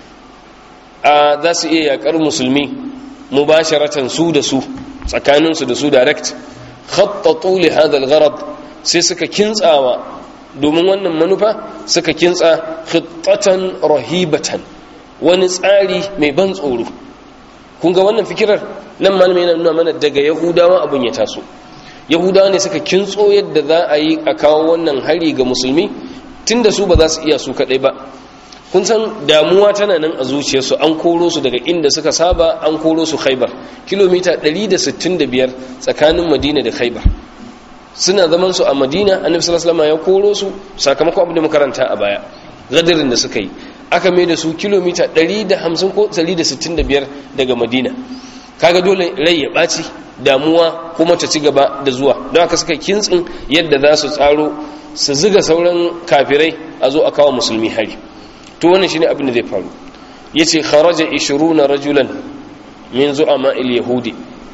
za su iya yakar musulmi mubasharatan su da su, tsakaninsu da su direct, khattatu li hadha al-gharad, sai suka kintsawa domin wannan manufa, suka kintsa khittatan rahibatan, wani tsari mai ban tsoro. kun ga wannan fikirar nan malamai yana nuna mana daga yahudawa abun ya taso. Yahudawa ne suka kintso yadda za a yi a kawo wannan hari ga musulmi, tunda su ba za su iya su kadai ba. kun san damuwa tana nan a zuciyarsu, an koro su daga inda suka saba, an koro su Khaibar, kilomita 165 tsakanin Madina da Khaibar. Suna zaman su a Madina, Annabi sallallahu alaihi wasallam ya koro su sakamakon abin da makaranta a baya, gadirin da suka yi, aka mai da su kilomita 150 ko 165 daga Madina. Kaga dole rai ya baci, damuwa kuma ta ci gaba da zuwa, don haka suka kintsin yadda za su tsaro su ziga sauran kafirai a zo a kawo musulmi hari. To wannan shine abin da zai faru. Yace kharaja 20 rajulan min zu'ama al-yahudi,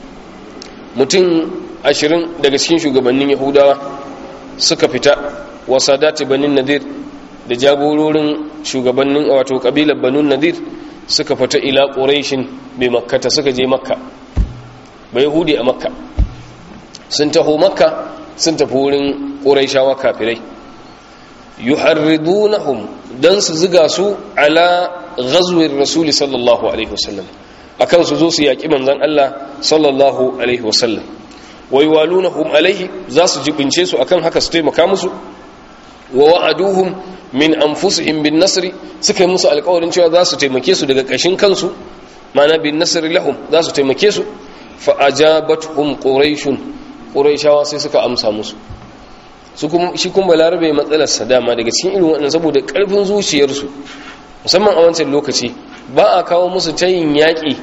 mutum 20 daga cikin shugabannin yahudawa suka fita, wa sadati banin nadir, da jagororin shugabannin wato kabilar banu nadir suka fita ila quraishin bi makkah, suka je makka, ba yahudi a makka sun taho makka, sun tafi wurin quraishawa kafirai, yuharridunahum, dan su ziga su ala ghazwir rasul sallallahu alaihi wasallam, akan su zo su yaki manzon Allah sallallahu alaihi wasallam, waywalunahum alaihi, za su jibince su akan haka su taimaka musu, wa wa'aduhum min anfusihim bin nasri, suka yi musu alƙawarin cewa za su taimake su daga ƙashin kansu, ma'ana bin nasri lahum, za su taimake su. Fa ajabatuhum quraishun, quraishawa sai suka amsa musu. Su kuma shi kun balarabe matsalar sadama daga cikin irin wannan, saboda ƙarfin zuciyarsu musamman a wancan lokaci, ba a kawo musu tayin yaƙi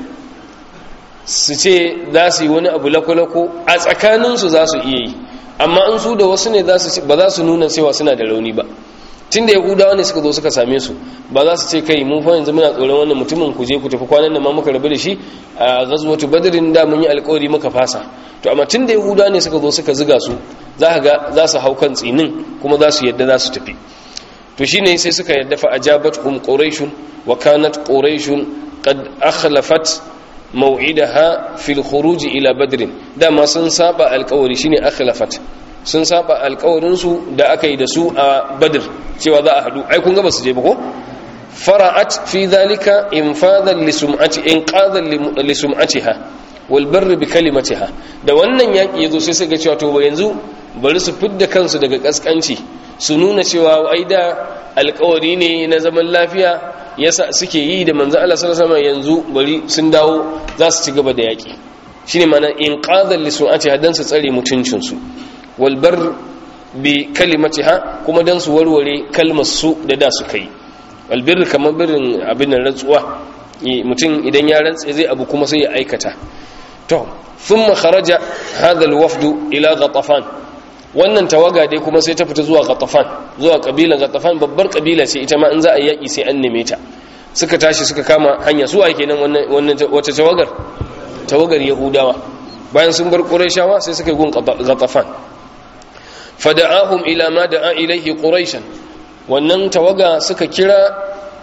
su ce za su yi wani abu lakwalako, a tsakaninsu za su iya yi, amma in su da wasu ne ba za su nuna cewa suna da rauni ba. Tun da yahudawa ne suka zo suka same su, ba za su ce kai mun fa yanzu muna tsoron wannan mutumin, ku je ku tafi, kwanan nan ma muka rabu da shi a ghazwatu badrin, da mun yi alƙawari muka fasa. To amma tun da yahudawa ne suka zo suka ziga su, za ka ga za su hau kan tsinin, kuma za su yadda za su tafi. To shine sai suka yadda, fa ajabatuhum quraishun, wa kanat quraishun qad akhlafat maw'idaha fil khuruj ila badrin, dama sun saba alƙawari, shine akhlafat, sun saba alƙawarinsu da aka yi da su a badr cewa za a hadu. Ai kun ga ba su je ba ko? Fara'at fi dhalika infadan li sum'ati, inqadan li sum'atiha wal barr bi kalimatiha. Da wannan yaki yazo sai suka cewa to ba yanzu bari su fidda kansu daga kaskanci, su nuna cewa ai da alƙawari ne na zaman lafiya yasa suke yi da manzo Allah sallallahu alaihi wasallam, yanzu bari sun dawo za su ci gaba da yaki. Shine ma'ana inqadan li sum'atiha, dan su tsare mutuncin su, walbar bi kalimatiha, kuma dan su warware kalmar su da suka yi. Albir kamar birin abin rantsuwa, mutum idan ya rantsa zai abu kuma sai ya aikata. To thumma kharaja hadha alwafd ila ghatafan, wannan tawaga dai kuma sai ta fita zuwa ghatafan, zuwa kabilan ghatafan, babbar kabila ce ita ma, in za a yaki sai an neme ta. Suka tashi suka kama hanya, su ake nan wannan wata tawagar yahudawa. Bayan sun bar quraishawa sai suka gun ghatafan. Fada'ahum ila ma da'a ilaihi quraishan, wannan tawaga suka kira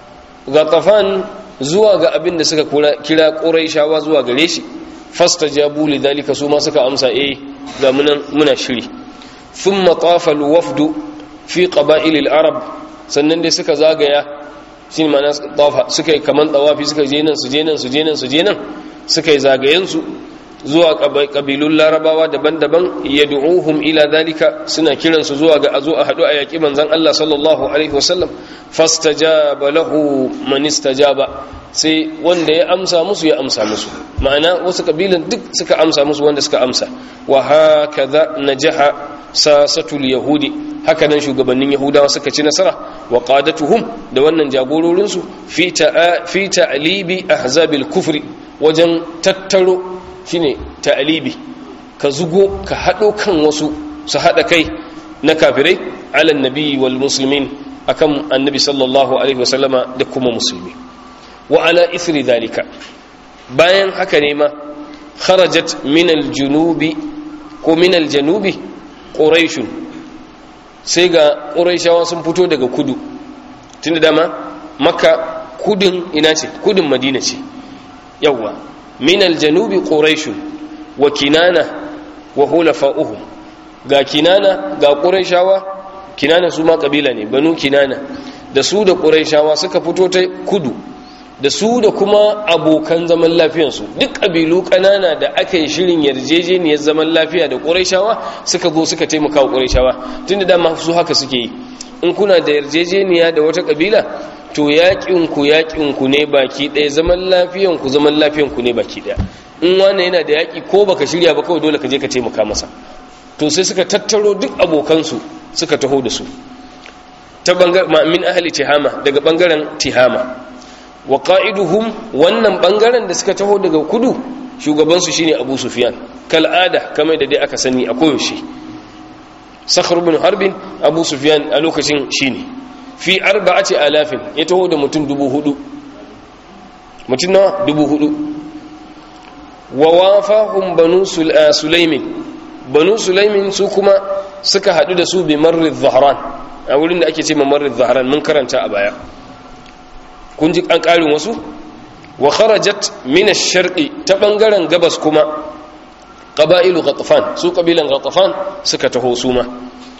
Ghatafan zuwa ga abin da suka kira quraishawa zuwa gare shi. Fastajabu lidhalika, su ma suka amsa ga muna shiri. Thumma tafa alwafdu fi qaba'il al-arab, sannan dai suka zagaya, shine ma'ana tafa, suka yi kaman tawafi, suka je nan su je nan su je nan su je nan, suka yi zagayen su zuwa kabilun larabawa daban-daban, yad'uhum ila dhalika, suna kiran su zuwa ga azo a hadu a yaki manzon Allah sallallahu alaihi wasallam. Fastajaba lahu man istajaba, sai wanda ya amsa musu ya amsa musu, ma'ana wasu kabilan duk suka amsa musu wanda suka amsa. Wa hakaza najaha sasatul yahudi, haka nan shugabannin yahudawa suka ci nasara, wa qadatuhum, da wannan jagororin su, fi ta'libi ahzabil kufri, wajen tattaro, shine ta'libi, ka zugo ka hado kan wasu su hada kai na kafirai, ala annabi wal muslimin, akan annabi sallallahu alaihi wasallama da kuma musulmi. Wa ala ithri dhalika, bayan haka ne ma kharajat min al-junubi ko min al-janubi quraish sai ga quraishawa sun fito daga kudu tunda dama makka kudin ina ce kudin madina ce yawa min al-janubi quraish wa kinana wa hulafa'uhum ga kinana ga quraishawa kinana su ma kabila ne banu kinana da su da quraishawa suka fito ta kudu da su da kuma abokan zaman lafiyansu duk kabilu kanana da aka yi shirin yarjejeniyar zaman lafiya da quraishawa suka zo suka taimaka wa quraishawa tunda dama su haka suke yi in kuna da yarjejeniya da wata kabila to yakin ku ne baki ɗaya zaman lafiyan ku ne baki ɗaya in wani yana da yaki ko baka shirya ba kawai dole ka je ka taimaka masa to sai suka tattaro duk abokansu suka taho da su ta bangaren min ahli tihama daga bangaren tihama wa qa'iduhum wannan bangaren da suka taho daga kudu shugaban su shine Abu Sufyan kal'ada kamar da dai aka sani a koyaushe Sakhr ibn Harb Abu Sufyan a lokacin shine fi 4000 ya taho da mutum 4000 mutum nawa 4000 wa wafahum banu Sulaimin banu Sulaimin su kuma suka hadu da su bi marri dhahran a wurin da ake ce marri dhahran mun karanta a baya kun ji an ƙarin wasu wa kharajat min ash-sharqi ta bangaren gabas kuma qaba'ilu ghatafan su kabilan ghatafan suka taho su ma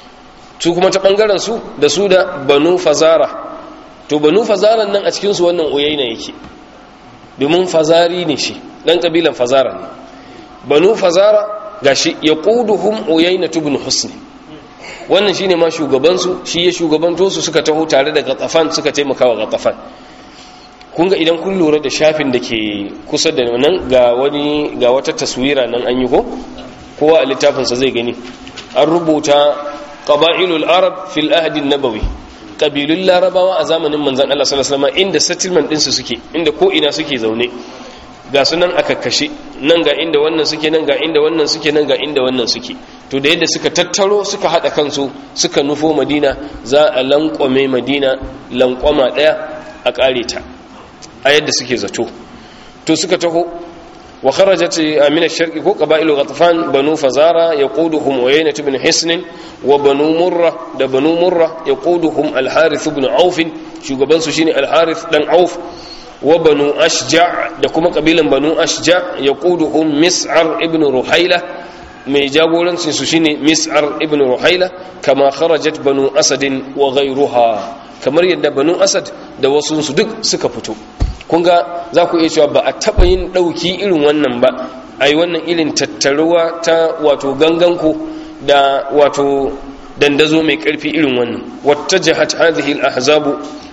su kuma ta bangaren su da su da banu fazara to banu fazaran nan a cikin su wannan uyayna yake domin fazari ne shi dan kabilan fazara ne banu fazara gashi yaquduhum uyayna ibn husn wannan shine ma shugaban su shi ya shugabanto su suka taho tare da ghatafan suka taimaka wa ghatafan kun ga idan kun lura da shafin da ke kusa da nan ga wata taswira nan an yi ko kowa a littafinsa zai gani an rubuta qaba'ilul arab fil ahdi nabawi qabilul larabawa a zamanin manzon Allah sallallahu alaihi wasallam inda settlement din su suke inda ko ina suke zaune ga sunan aka kashe nan ga inda wannan suke nan ga inda wannan suke nan ga inda wannan suke to da yadda suka tattaro suka hada kansu suka nufo madina za a lankwame madina lankwama daya a kare ta a yadda suke zato to suka taho wa kharajat min ash-sharqi ko qaba'ilu ghatafan banu fazara yaquduhum uyayna ibn hisn wa banu murra da banu murra yaquduhum al-harith ibn auf shugaban su shine al-harith dan auf wa banu ashja' da kuma kabilan banu ashja' yaquduhum mis'ar ibn ruhaila mai jagorancin su shine mis'ar ibn ruhaila kama kharajat banu asad wa ghayruha kamar yadda banu asad da wasu su duk suka fito kun ga za ku iya cewa ba a taɓa yin ɗauki irin wannan ba a yi wannan irin tattaruwa ta wato ganganku da wato dandazo mai ƙarfi irin wannan wata jihat hadhihi al-ahzabu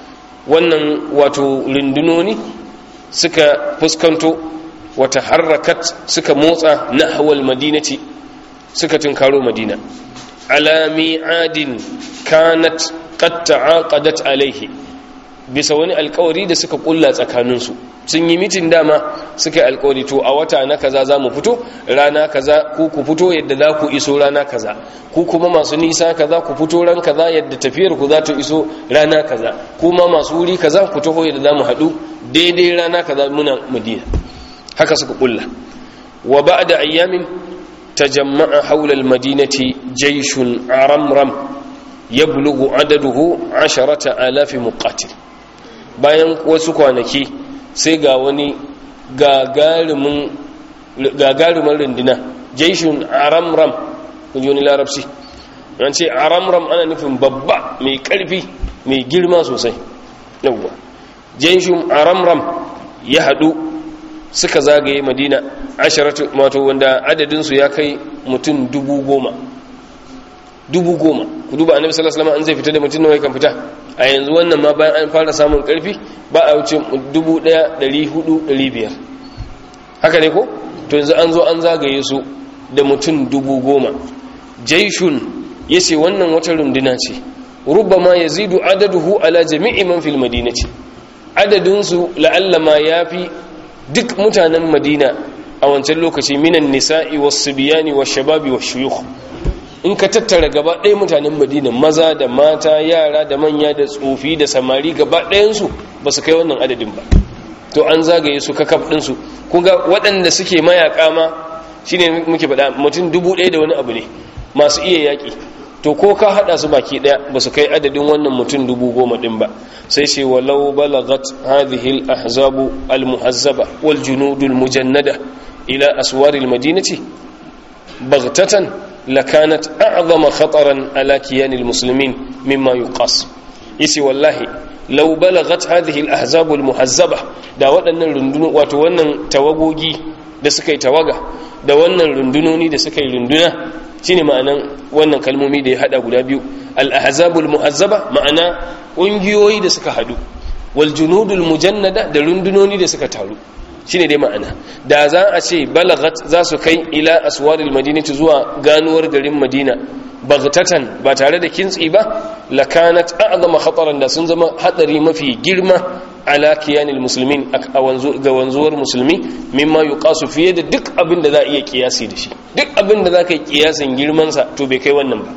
wannan wato rundunoni suka fuskanto wata harakat suka motsa nahwal madinati suka tunkaro madina ala mi'adin kanat qad ta'aqadat alaihi bisa wani alkawari da suka kulla tsakaninsu sun yi mitin dama suka yi alkawari to a wata na kaza za mu fito rana kaza ku fito yadda za ku iso rana kaza ku kuma masu nisa kaza ku fito ran kaza yadda tafiyar ku za ta iso rana kaza kuma masu wuri kaza ku taho yadda za mu haɗu daidai rana kaza muna madina haka suka kulla wa ba'da ayyamin tajamma'a hawla al-madinati jayshun aramram yablughu adaduhu 10,000 muqatil bayan wasu kwanaki sai ga wani gagarumin rundina jaishun aramram kun ji wani larabci an ce aramram ana nufin babba mai karfi mai girma sosai yawwa jaishun aramram ya hadu suka zagaye madina 10 wato wanda adadinsu ya kai mutum 10,000 ku duba annabi sallallahu alaihi wasallam an zai fita da mutum nawa kan fita a yanzu wannan ma bayan an fara samun karfi ba a wuce 1,400-500 haka ne ko to yanzu an zo an zagaye su da mutum 10,000 jaishun yace wannan wata runduna ce rubbama yazidu adaduhu ala jami'i man fil madinati adadin su la'alla ma yafi duk mutanen madina a wancan lokaci minan nisa'i was-sibyani wash-shababi wash-shuyukh in ka tattara gaba ɗaya mutanen madina maza da mata yara da manya da tsofi da samari gaba ɗayansu ba su kai wannan adadin ba to an zagaye su kakaf din su kunga waɗanda suke mayaka ma shine muke faɗa mutum 1000 da wani abu ne masu iya yaki to ko ka hada su baki daya ba su kai adadin wannan mutum 10,000 din ba sai ce walau balagat hadhihi al-ahzab al-muhazzaba wal junud al-mujannada ila aswar al-madinati baghtatan lakanat a'zama khataran ala kiyan al-muslimin mimma yuqas yace wallahi law balagat hadhihi al-ahzab al-muhazzaba da waɗannan rundunu wato wannan tawagogi da suka yi tawaga da wannan rundunoni da suka yi runduna shine ma'anan wannan kalmomi da ya hada guda biyu al-ahzabul muhazzaba ma'ana ƙungiyoyi da suka hadu wal junudul mujannada da rundunoni da suka taru shine dai ma'ana da za a ce balagat za su kai ila aswaril madinati zuwa ganuwar garin madina baghtatan ba tare da kintsi ba lakanat a'zama khataran da sun zama hadari mafi girma ala kiyanil muslimin ga wanzuwar musulmi mimma yuqasu fiye da duk abin da za a iya kiyasi da shi duk abin da za ka yi kiyasin girman sa to bai kai wannan ba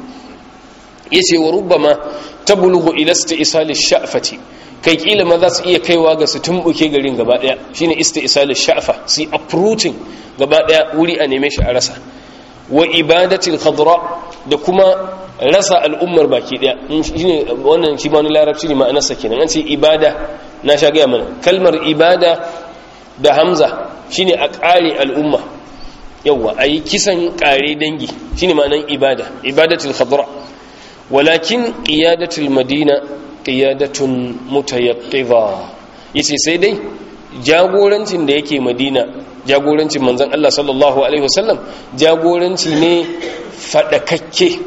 yace wa rubbama tablughu ila istisal ash-sha'fati kai kila ma za su iya kaiwa ga su tumbuke garin gaba daya shine istisal ash-sha'fa si uprooting gaba daya wuri a neme shi a rasa wa ibadatil khadra da kuma rasa al'ummar baki daya shine wannan shi ba wani larabci ne ma'anarsa kenan an ce ibada na sha gaya mana kalmar ibada da hamza shine a ƙare al'umma yawa ayi kisan ƙare dangi shine ma'anar ibada ibadatul khadra walakin qiyadatul madina qiyadatun mutayaqqiza yace sai dai jagorancin da yake madina jagorancin manzon Allah sallallahu alaihi wasallam jagoranci ne fadakakke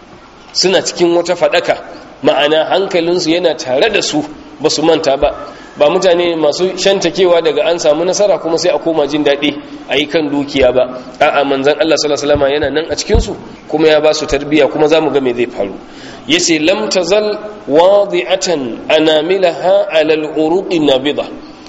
suna cikin wata fadaka ma'ana hankalinsu yana tare da su ba su manta ba mutane masu shantakewa daga an samu nasara kuma sai a koma jin daɗi a yi kan dukiya ba a'a manzan Allah sallallahu alaihi wasallam yana nan a cikinsu kuma ya ba su tarbiyya kuma za mu ga me zai faru yace lam tazal wadi'atan anamilaha ala al-uruqi nabida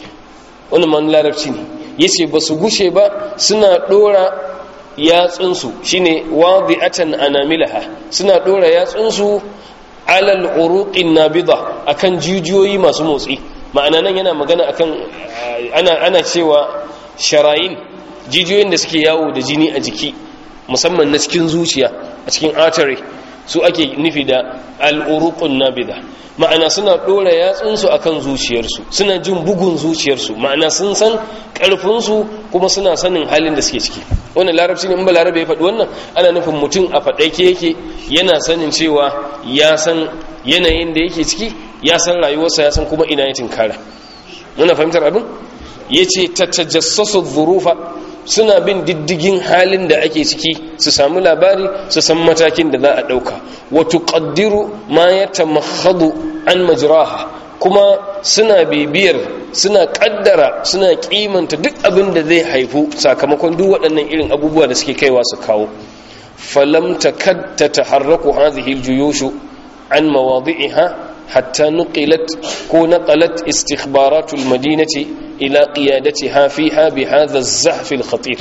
wannan man larabci ne yace ba su gushe ba suna dora yatsunsu shine wadi'atan anamilaha suna dora yatsunsu alal uruqin nabida akan jijiyoyi masu motsi ma'ana nan yana magana akan ana cewa sharayin jijiyoyin da suke yawo da jini a jiki musamman na cikin zuciya a cikin artery su ake nufi da al-uruqun nabida ma'ana suna dora yatsunsu akan zuciyarsu suna jin bugun zuciyarsu ma'ana sun san karfinsu kuma suna sanin halin da suke ciki wannan larabci ne in ba larabe ya faɗi wannan ana nufin mutum a faɗaike yake yana sanin cewa ya san yanayin da yake ciki ya san rayuwarsa ya san kuma ina ya tinkara muna fahimtar abin yace tatajassasu dhurufa suna bin diddigin halin da ake ciki su samu labari su san matakin da za a dauka wa tuqaddiru ma yatamakhadu an majraha kuma suna bibiyar suna kaddara suna kimanta duk abin da zai haifu sakamakon duk waɗannan irin abubuwa da suke kaiwa su kawo falam takad tataharraku hadhihi aljuyush an mawadi'iha حتى نقلت استخبارات المدينة إلى قيادتها فيها بهذا الزحف الخطير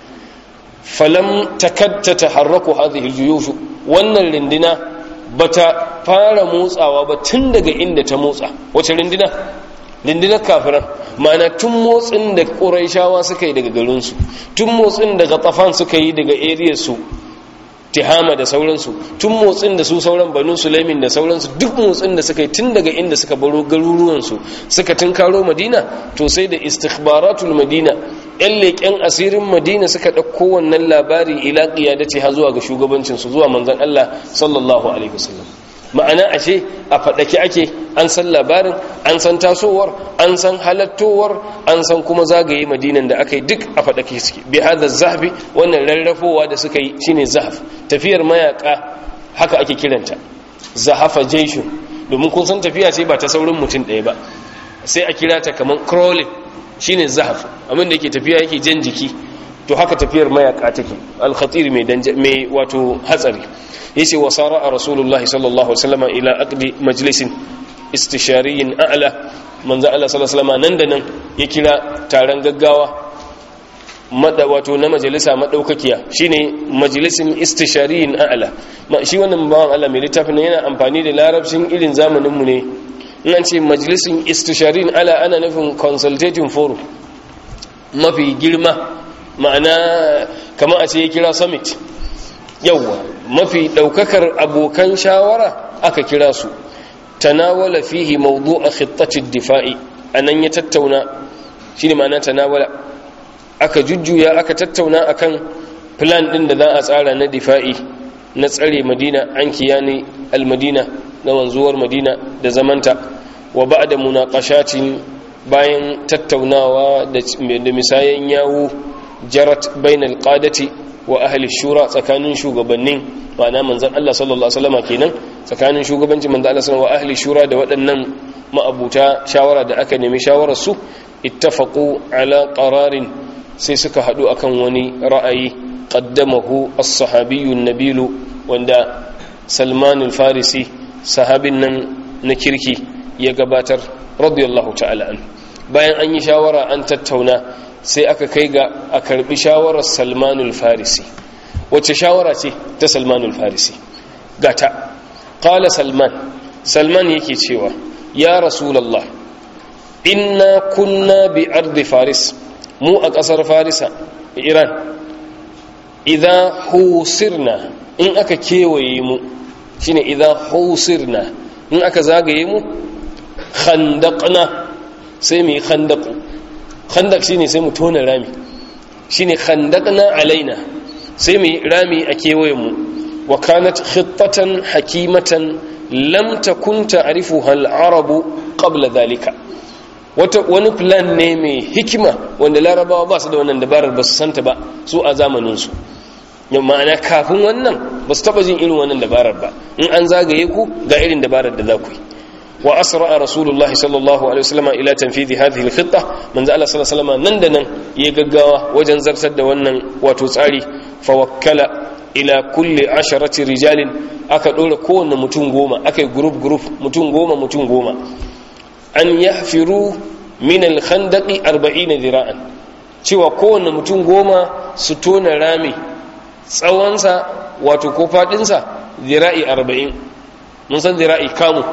فلم تكد تتحرك هذه الجيوش وأن لندنا بتا فار موسى وبتندق إند تموسى وتلندنا لندنا كافرا معنى تموس إند قريشا وسكي دق قلنسو تموس إند غطفان سكي دق إيريسو tihama da sauransu tun motsin da su sauran banu sulaimin da sauransu duk motsin da suka yi tun daga inda suka baro garuruwansu suka tunkaro madina to sai da istikhbaratul madina yan leƙen asirin madina suka ɗauko wannan labari ila qiyadati ha zuwa ga shugabancinsu zuwa manzon Allah sallallahu alaihi wasallam ma'ana ashe a faɗake ake an san labarin an san tasowar an san halattowar an san kuma zagaye madinan da aka yi duk a faɗake suke bi hada zahbi wannan rarrafowa da suka yi shine zahaf tafiyar mayaka haka ake kiranta zahafa jaishu domin kun san tafiya ce ba ta saurin mutum ɗaya ba sai a kira ta kamar crawling shine zahaf abin da yake tafiya yake jan jiki to haka tafiyar mayaka take al-khatir mai wato hatsari yace wa sara rasulullah sallallahu alaihi wasallam ila aqdi majlisin istishariyin a'la manzo Allah sallallahu alaihi wasallam nan da nan ya kira taron gaggawa wato na majalisa madaukakiya shine majalisin istishariyin a'la shi wannan bawan Allah mai littafin yana amfani da larabcin irin zamanin mu ne in an ce majalisun istisharin ana nufin consultative forum mafi girma, ma'ana kamar a ce ya kira summit, yawwa mafi daukakar abokan shawara aka kira su. tanawala fihi mawdu'a khittati ad-difa'i, anan ya tattauna, shine ma'ana tanawala, aka jujjuya aka tattauna akan plan din da za a tsara na difa'i, na tsare Madina, an kiyani al-Madina, na wanzuwar Madina da zamanta. wa ba'da munaqashatin, bayan tattaunawa da misayan yawo, jarat bainal qadati wa ahli shura, tsakanin shugabannin, ma'ana manzon Allah sallallahu alaihi wasallam kenan, tsakanin shugabancin manzon Allah sallallahu alaihi wa ahli shura da waɗannan ma'abuta shawara da aka nemi shawarar su, ittafaqu ala qararin, sai suka hadu akan wani ra'ayi, qaddamahu as-sahabiyyu an-nabilu, wanda Salman al-Farisi, sahabin nan na kirki, ya gabatar radiyallahu ta'ala an. Bayan an yi shawara an tattauna, sai aka kai ga a karbi shawarar Salman al-Farisi. Wace shawara ce ta Salman al-Farisi? Gata qala Salman yake cewa, ya rasulullah, inna kunna bi ardi faris, mu a kasar farisa, Iran, idha husirna, in aka kewaye mu, shine idha husirna, in aka zagaye mu, khandaqna, sai mu yi khandaqu. Khandaq shine sai mu tona rami, shine khandaqna alaina, sai mu yi rami a kewayen mu. wa kanat khittatan hakimatan lam takun ta'rifuha al-arabu qabla dhalika, wani plan ne mai hikima wanda larabawa ba su da wannan dabarar, ba su santa ba su a zamanin su. ma'ana kafin wannan ba su taba jin irin wannan dabarar ba, in an zagaye ku ga irin dabarar da za ku yi. wa asra rasulullah sallallahu alaihi wasallam ila tanfidhi hadhihi al-khitta, manzo Allah sallallahu alaihi wasallam nan da nan ya gaggawa wajen zartar da wannan wato tsari. fa wakkala ila kulli 10 rijalin, aka dora kowanne mutum 10, akai group mutum 10 an yahfiru min al-khandaqi 40 dira'an, cewa kowanne mutum 10 su tona rami, tsawonsa wato ko fadinsa zira'i 40. mun san zira'i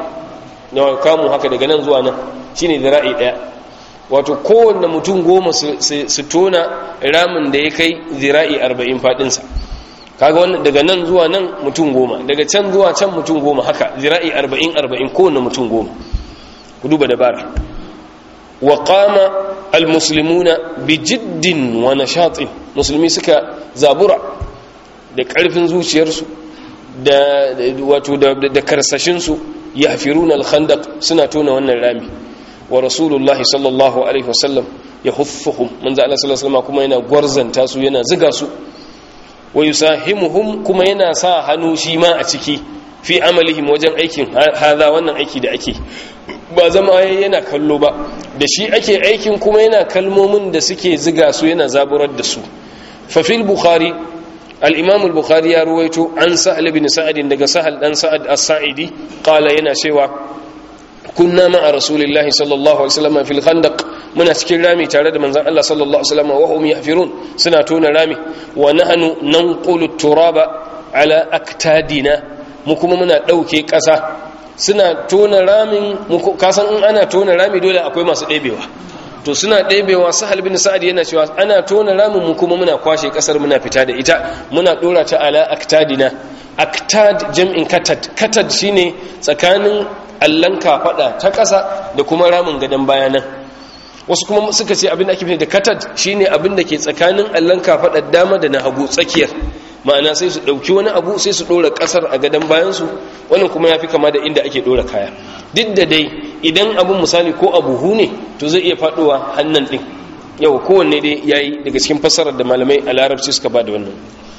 kamu haka daga nan zuwa nan shine zira'i daya, wato kowanne mutum 10 su tona ramin da ya kai zira'i 40 fadinsa. kaga wannan daga nan zuwa nan mutum 10, daga can zuwa can mutum 10, haka zira'i 40 kowanne mutum 10. ku duba dabara. wa qama almuslimuna bijiddin wa nashatin, musulmi suka zabura da karfin zuciyarsu da wato da karsashin su, yahfiruna al-khandaq, suna tona wannan rami. wa rasulullah sallallahu alaihi wasallam yahuffuhum, manzo Allah sallallahu alaihi wasallam kuma yana gwarzanta su, yana ziga su. wa yusahimuhum, kuma yana sa hannu shi ma a ciki, fi amalihim, wajen aikin hada, wannan aiki da ake, ba zama yana kallo ba, da shi ake aikin, kuma yana kalmomin da suke ziga su, yana zaburar da su. fa fil bukhari, al-imam al-bukhari ya ruwaito an sahal ibn sa'ad, daga sahal dan sa'ad as-sa'idi, qala, yana cewa kunna ma'a rasulillahi sallallahu alaihi wasallam fil khandaq, muna cikin rami tare da manzon Allah sallallahu alaihi wasallam, wa hum yahfirun, suna tona rami. wa nahnu nanqulu turaba ala aktadina, mu kuma muna dauke kasa, suna tona ramin, kasan in ana tona rami dole akwai masu ɗebewa, to suna ɗebewa. sahal bin sa'ad yana cewa ana tona ramin, mu kuma muna kwashe kasar, muna fita da ita, muna dora ta ala aktadina. aktad jam'in katad shine tsakanin allan kafada ta ƙasa da kuma ramin gadan bayanan. wasu kuma suka ce abin da ake nufi da katad shine abin da ke tsakanin allan kafada dama da na hagu, tsakiyar, ma'ana sai su dauki wani abu sai su dora kasar a gadan bayan su. wannan kuma yafi kama da inda ake dora kaya, duk da dai idan abun misali ko abu ne, to zai iya faduwa hannan din. yau kowanne dai yayi daga cikin fassarar da malamai a larabci suka ba da wannan.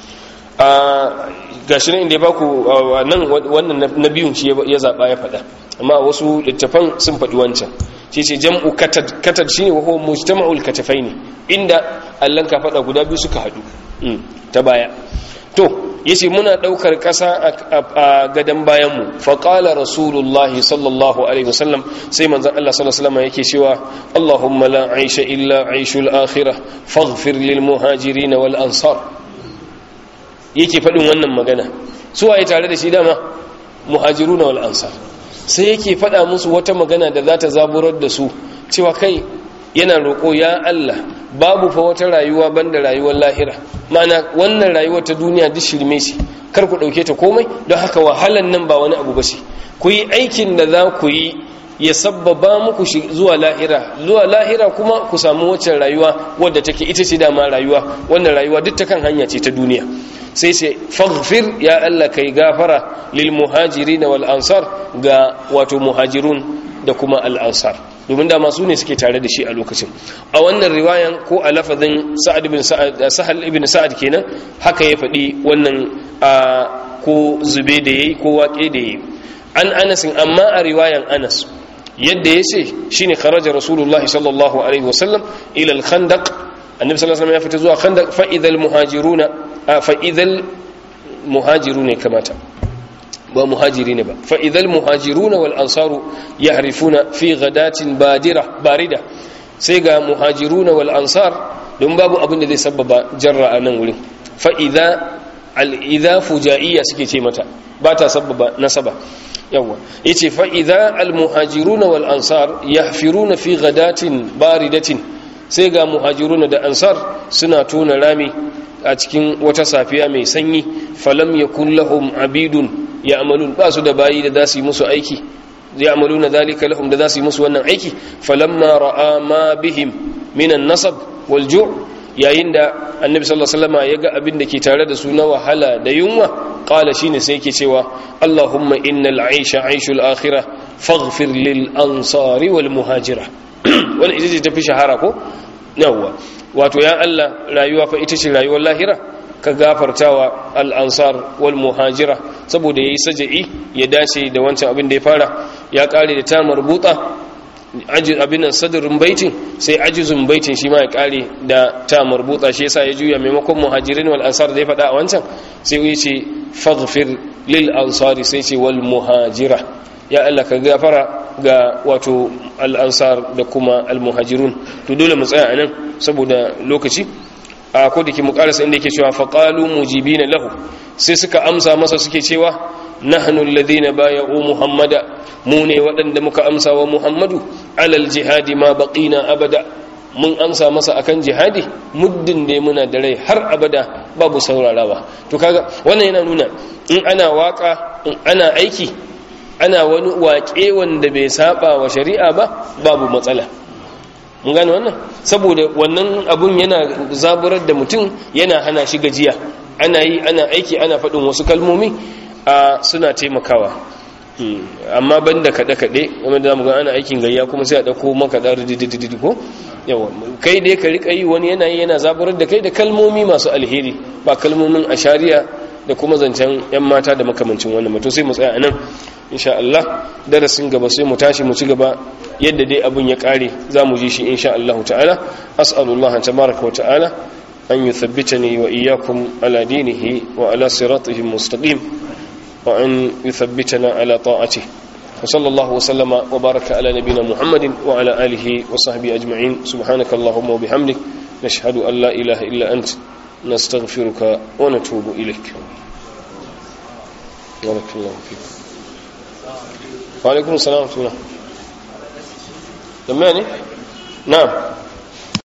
gashi nan inda ya baku nan wannan na biyun shi ya zaba ya fada, amma wasu littafan sun fadi wancan. shi ce jam'u katad shine wa huwa mujtama'ul katafaini, inda allan ka fada guda biyu suka hadu ta baya. to yace muna daukar kasa a gadan bayan mu. fa qala rasulullahi sallallahu alaihi wasallam, sai manzon Allah sallallahu alaihi wasallam yake cewa, Allahumma la aisha illa aishul akhirah faghfir lil muhajirin wal ansar. yake faɗin wannan magana, su waye tare da shi dama? muhajiruna wal ansar. sai yake faɗa musu wata magana da za ta zaburar da su cewa kai yana roƙo ya Allah babu fa wata rayuwa banda rayuwar lahira, ma'ana wannan rayuwar ta duniya duk shirme ce, kar ku ɗauke ta komai, don haka wahalan nan ba wani abu ba ce, ku yi aikin da za ku yi ya sabbaba muku zuwa lahira kuma ku samu waccan rayuwa wadda take ita ce dama rayuwa, wannan rayuwa duk ta kan hanya ce ta duniya. sai sai faghfir ya Allah kai gafara lil muhajirin wal ansar ga wato muhajirun da kuma al ansar, domin da masu ne suke tare da shi a lokacin. A wannan riwayan ko a lafazin Sahal ibn Sa'ad kenan haka ya faɗi wannan ko zube da yayi ko waƙe da yayi. An Anas, amma a riwayan Anas yadda yace shine kharaja rasulullahi sallallahu alaihi wasallam ila al-khandaq, annabi sallallahu alaihi wasallam ya fita zuwa khandaq, fa idhal muhajiruna kamata ba muhajiri ne ba, fa idhal muhajiruna wal ansaru yahrifuna fi ghadatin barida, sai ga muhajiruna wal ansar, don babu abin da zai sababa jarra a nan wurin, fa idha fujaiya suke ce mata, ba ta sababa nasaba. yawa yace fa idha al muhajiruna wal ansar yahfiruna fi ghadatin baridatin, sai ga muhajiruna da ansar suna tona rami a cikin wata safiya mai sanyi, falam yakun lahum abidun ya'malun, ba su da bayi da zasu yi musu aiki, ya'maluna dhalika lahum, da zasu yi musu wannan aiki. Falamma ra'a ma bihim minan nasab wal ju', yayin da annabi sallallahu alaihi wasallam ya ga abin da ke tare da su na wahala da yunwa, qala shine sai yake cewa Allahumma innal 'aisha 'aishul akhirah faghfir lil ansari wal muhajira. Wannan ita ce tafi shahara ko yawa, wato ya Allah rayuwa fa ita ce rayuwar lahira, ka gafartawa al ansar wal muhajira, saboda yayi saja'i ya dace da wancan abin da ya fara, ya kare da ta marbuta abin nan sadrin baitin, sai ajizun baitin shi ma ya kare da ta marbuta, shi yasa ya juya maimakon muhajirin wal ansar da ya faɗa a wancan sai ya ce faghfir lil ansari, sai ce wal muhajira, ya Allah ka gafara ga wato al ansar da kuma al muhajirun. To dole mu tsaya anan saboda lokaci, a ko dake mu karasa inda yake cewa faqalu mujibina lahu, sai suka amsa masa suke cewa nahnu alladhina bay'u muhammada, mu ne waɗanda muka amsa wa muhammadu alal jihadi ma baqina abada, mun amsa masa akan jihadi muddin da muna da rai har abada babu saurarawa. To kaga wannan yana nuna in ana waka, in ana aiki, ana wani waƙe wanda bai saba wa shari'a ba, babu matsala. mun gane wannan, saboda wannan abun yana zaburar da mutum, yana hana shi gajiya, ana yi ana aiki ana faɗin wasu kalmomi suna taimakawa. Amma banda kaɗe-kaɗe wanda za mu ga ana aikin gayya kuma sai a ɗauko maka ɗan rididididi ko yawa, kai dai ka riƙa yi, wani yana yi yana zaburar da kai da kalmomi masu alheri, ba kalmomin ashariya da kuma zancen 'yan mata da makamancin wannan mutum. Sai mu tsaya a nan insha Allah, darasin gaba sai mu tashi mu ci gaba yadda dai abun ya kare za mu ji shi insha Allah ta'ala. As'alullaha tabaraka wa ta'ala an yuthabbitani wa iyyakum ala dinihi wa ala siratihi mustaqim, wa an yuthabbitana ala ta'atihi. Wa sallallahu wa sallama wa baraka ala nabiyyina Muhammadin wa ala alihi wa sahbihi ajma'in. Subhanakallahumma wa bihamdik, nashhadu an la ilaha illa ant, nastaghfiruka wa natubu ilayk. Barakallahu fik. Wa alaikum assalam wa rahmatullah. تمام. نعم.